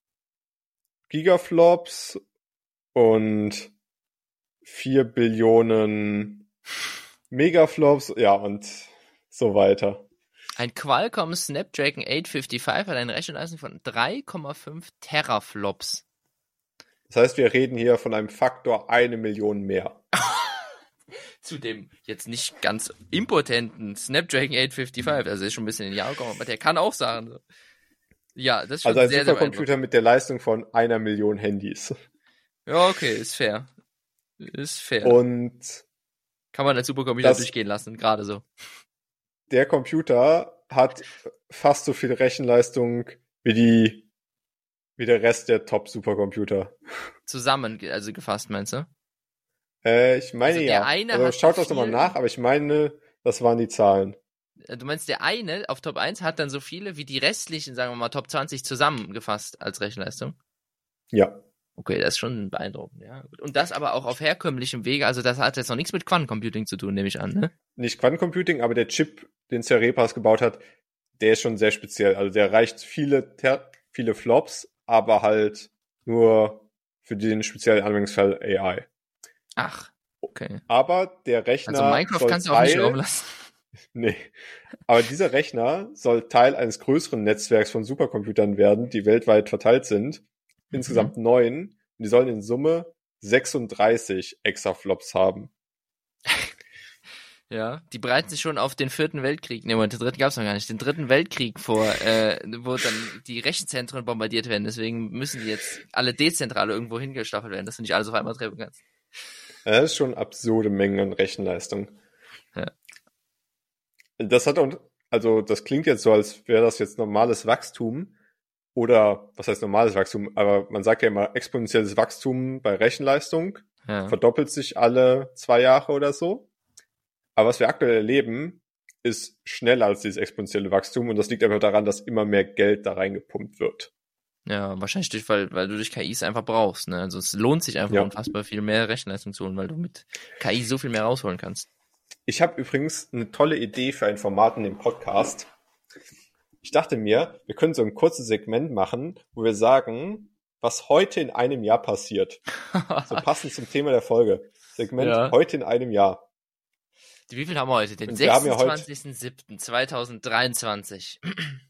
Gigaflops und 4 Billionen Megaflops, ja, und so weiter. Ein Qualcomm Snapdragon 855 hat eine Rechenleistung von 3,5 Teraflops. Das heißt, wir reden hier von einem Faktor 1 Million mehr. Zu dem jetzt nicht ganz impotenten Snapdragon 855, also ist schon ein bisschen in die Jahre gekommen, aber der kann auch sagen. So. Ja, das ist schon also ein sehr, Supercomputer mit der Leistung von 1 Million Handys. Ja, okay, ist fair. Ist fair. Und kann man als Supercomputer durchgehen lassen, gerade so. Der Computer hat fast so viel Rechenleistung wie der Rest der Top-Supercomputer. Zusammen, also gefasst, meinst du? Ich meine also ja. Also schaut das nochmal nach, aber ich meine, das waren die Zahlen. Du meinst, der eine auf Top 1 hat dann so viele wie die restlichen, sagen wir mal, Top 20 zusammengefasst als Rechenleistung? Ja. Okay, das ist schon beeindruckend, ja. Und das aber auch auf herkömmlichem Wege, also das hat jetzt noch nichts mit Quantencomputing zu tun, nehme ich an, ne? Nicht Quantencomputing, aber der Chip, den Cerebras gebaut hat, der ist schon sehr speziell. Also der reicht viele Flops, aber halt nur für den speziellen Anwendungsfall AI. Ach, okay. Aber der Rechner. Also Minecraft kannst du auch nicht laufen lassen. Nee. Aber dieser Rechner soll Teil eines größeren Netzwerks von Supercomputern werden, die weltweit verteilt sind. Insgesamt 9. Und die sollen in Summe 36 Exaflops haben. Ja, die bereiten sich schon auf den 4. Weltkrieg, ne, den 3. gab's noch gar nicht, den 3. Weltkrieg vor, wo dann die Rechenzentren bombardiert werden. Deswegen müssen die jetzt alle dezentral irgendwo hingestaffelt werden, dass du nicht alles auf einmal treffen kannst. Das ist schon absurde Mengen an Rechenleistung. Ja. Das klingt jetzt so, als wäre das jetzt normales Wachstum. Oder, was heißt normales Wachstum? Aber man sagt ja immer exponentielles Wachstum bei Rechenleistung. Ja. Verdoppelt sich alle 2 Jahre oder so. Aber was wir aktuell erleben, ist schneller als dieses exponentielle Wachstum und das liegt einfach daran, dass immer mehr Geld da reingepumpt wird. Ja, wahrscheinlich weil du durch KIs einfach brauchst, ne? Also es lohnt sich einfach unfassbar viel mehr Rechenleistung zu holen, weil du mit KI so viel mehr rausholen kannst. Ich habe übrigens eine tolle Idee für ein Format in dem Podcast. Ich dachte mir, wir können so ein kurzes Segment machen, wo wir sagen, was heute in einem Jahr passiert. So passend zum Thema der Folge. Segment heute in einem Jahr. Wie viel haben wir heute? Den 26.07.2023.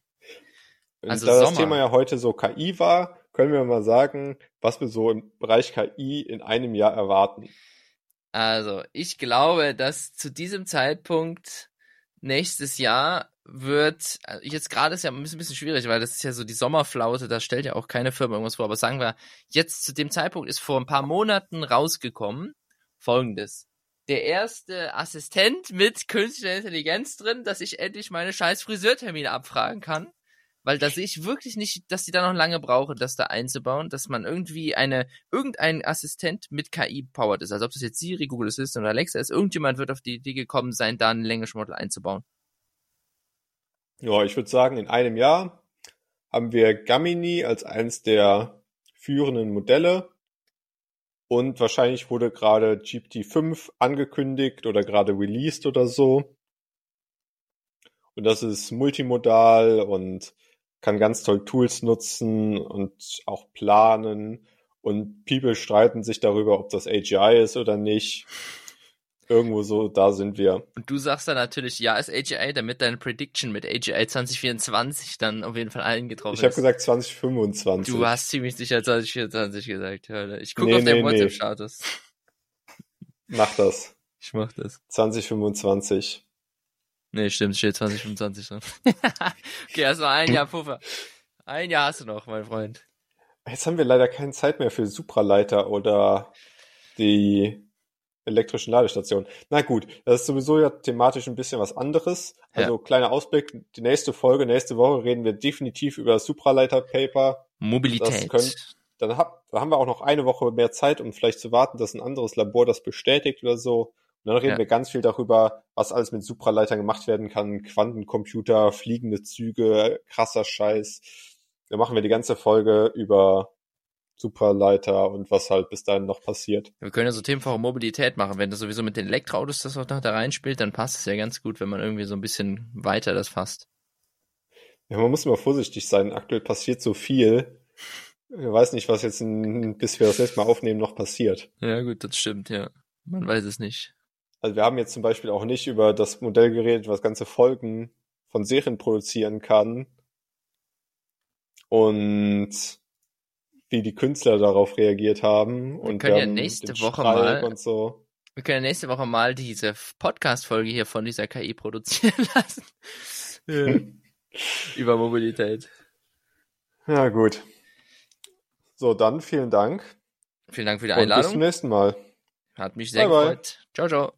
Also da das Thema ja heute so KI war, können wir mal sagen, was wir so im Bereich KI in einem Jahr erwarten. Also, ich glaube, dass zu diesem Zeitpunkt nächstes Jahr wird, jetzt gerade ist ja ein bisschen schwierig, weil das ist ja so die Sommerflaute, da stellt ja auch keine Firma irgendwas vor, aber sagen wir, jetzt zu dem Zeitpunkt ist vor ein paar Monaten rausgekommen Folgendes. Der erste Assistent mit künstlicher Intelligenz drin, dass ich endlich meine scheiß Friseurtermine abfragen kann. Weil da sehe ich wirklich nicht, dass die da noch lange brauchen, das da einzubauen, dass man irgendwie irgendein Assistent mit KI powered ist. Also ob das jetzt Siri, Google Assistant oder Alexa ist, irgendjemand wird auf die Idee gekommen sein, da ein Language Model einzubauen. Ja, ich würde sagen, in einem Jahr haben wir Gemini als eines der führenden Modelle und wahrscheinlich wurde gerade GPT-5 angekündigt oder gerade released oder so. Und das ist multimodal und kann ganz toll Tools nutzen und auch planen. Und People streiten sich darüber, ob das AGI ist oder nicht. Irgendwo so, da sind wir. Und du sagst dann natürlich, ja, ist AGI, damit deine Prediction mit AGI 2024 dann auf jeden Fall eingetroffen ist. Ich habe gesagt 2025. Du hast ziemlich sicher 2024 gesagt. Ich gucke auf deinen WhatsApp-Status. Mach das. Ich mach das. 2025. Nee, stimmt, steht 2025 drin. Okay, hast noch ein Jahr Puffer. Ein Jahr hast du noch, mein Freund. Jetzt haben wir leider keine Zeit mehr für Supraleiter oder die elektrischen Ladestationen. Na gut, das ist sowieso ja thematisch ein bisschen was anderes. Also kleiner Ausblick, die nächste Woche reden wir definitiv über das Supraleiter-Paper. Mobilität. Da haben wir auch noch eine Woche mehr Zeit, um vielleicht zu warten, dass ein anderes Labor das bestätigt oder so. Und dann reden wir ganz viel darüber, was alles mit Supraleitern gemacht werden kann. Quantencomputer, fliegende Züge, krasser Scheiß. Da machen wir die ganze Folge über Supraleiter und was halt bis dahin noch passiert. Wir können ja so Themen für Mobilität machen. Wenn das sowieso mit den Elektroautos das auch noch da reinspielt, dann passt es ja ganz gut, wenn man irgendwie so ein bisschen weiter das fasst. Ja, man muss immer vorsichtig sein. Aktuell passiert so viel. Ich weiß nicht, was jetzt, bis wir das nächste Mal aufnehmen, noch passiert. Ja gut, das stimmt, ja. Man weiß es nicht. Also wir haben jetzt zum Beispiel auch nicht über das Modell geredet, was ganze Folgen von Serien produzieren kann und wie die Künstler darauf reagiert haben. Wir können ja nächste Woche mal diese Podcast-Folge hier von dieser KI produzieren lassen. Über Mobilität. Ja, gut. So, dann vielen Dank. Vielen Dank für die Einladung. Und bis zum nächsten Mal. Hat mich sehr gefreut. Ciao, ciao.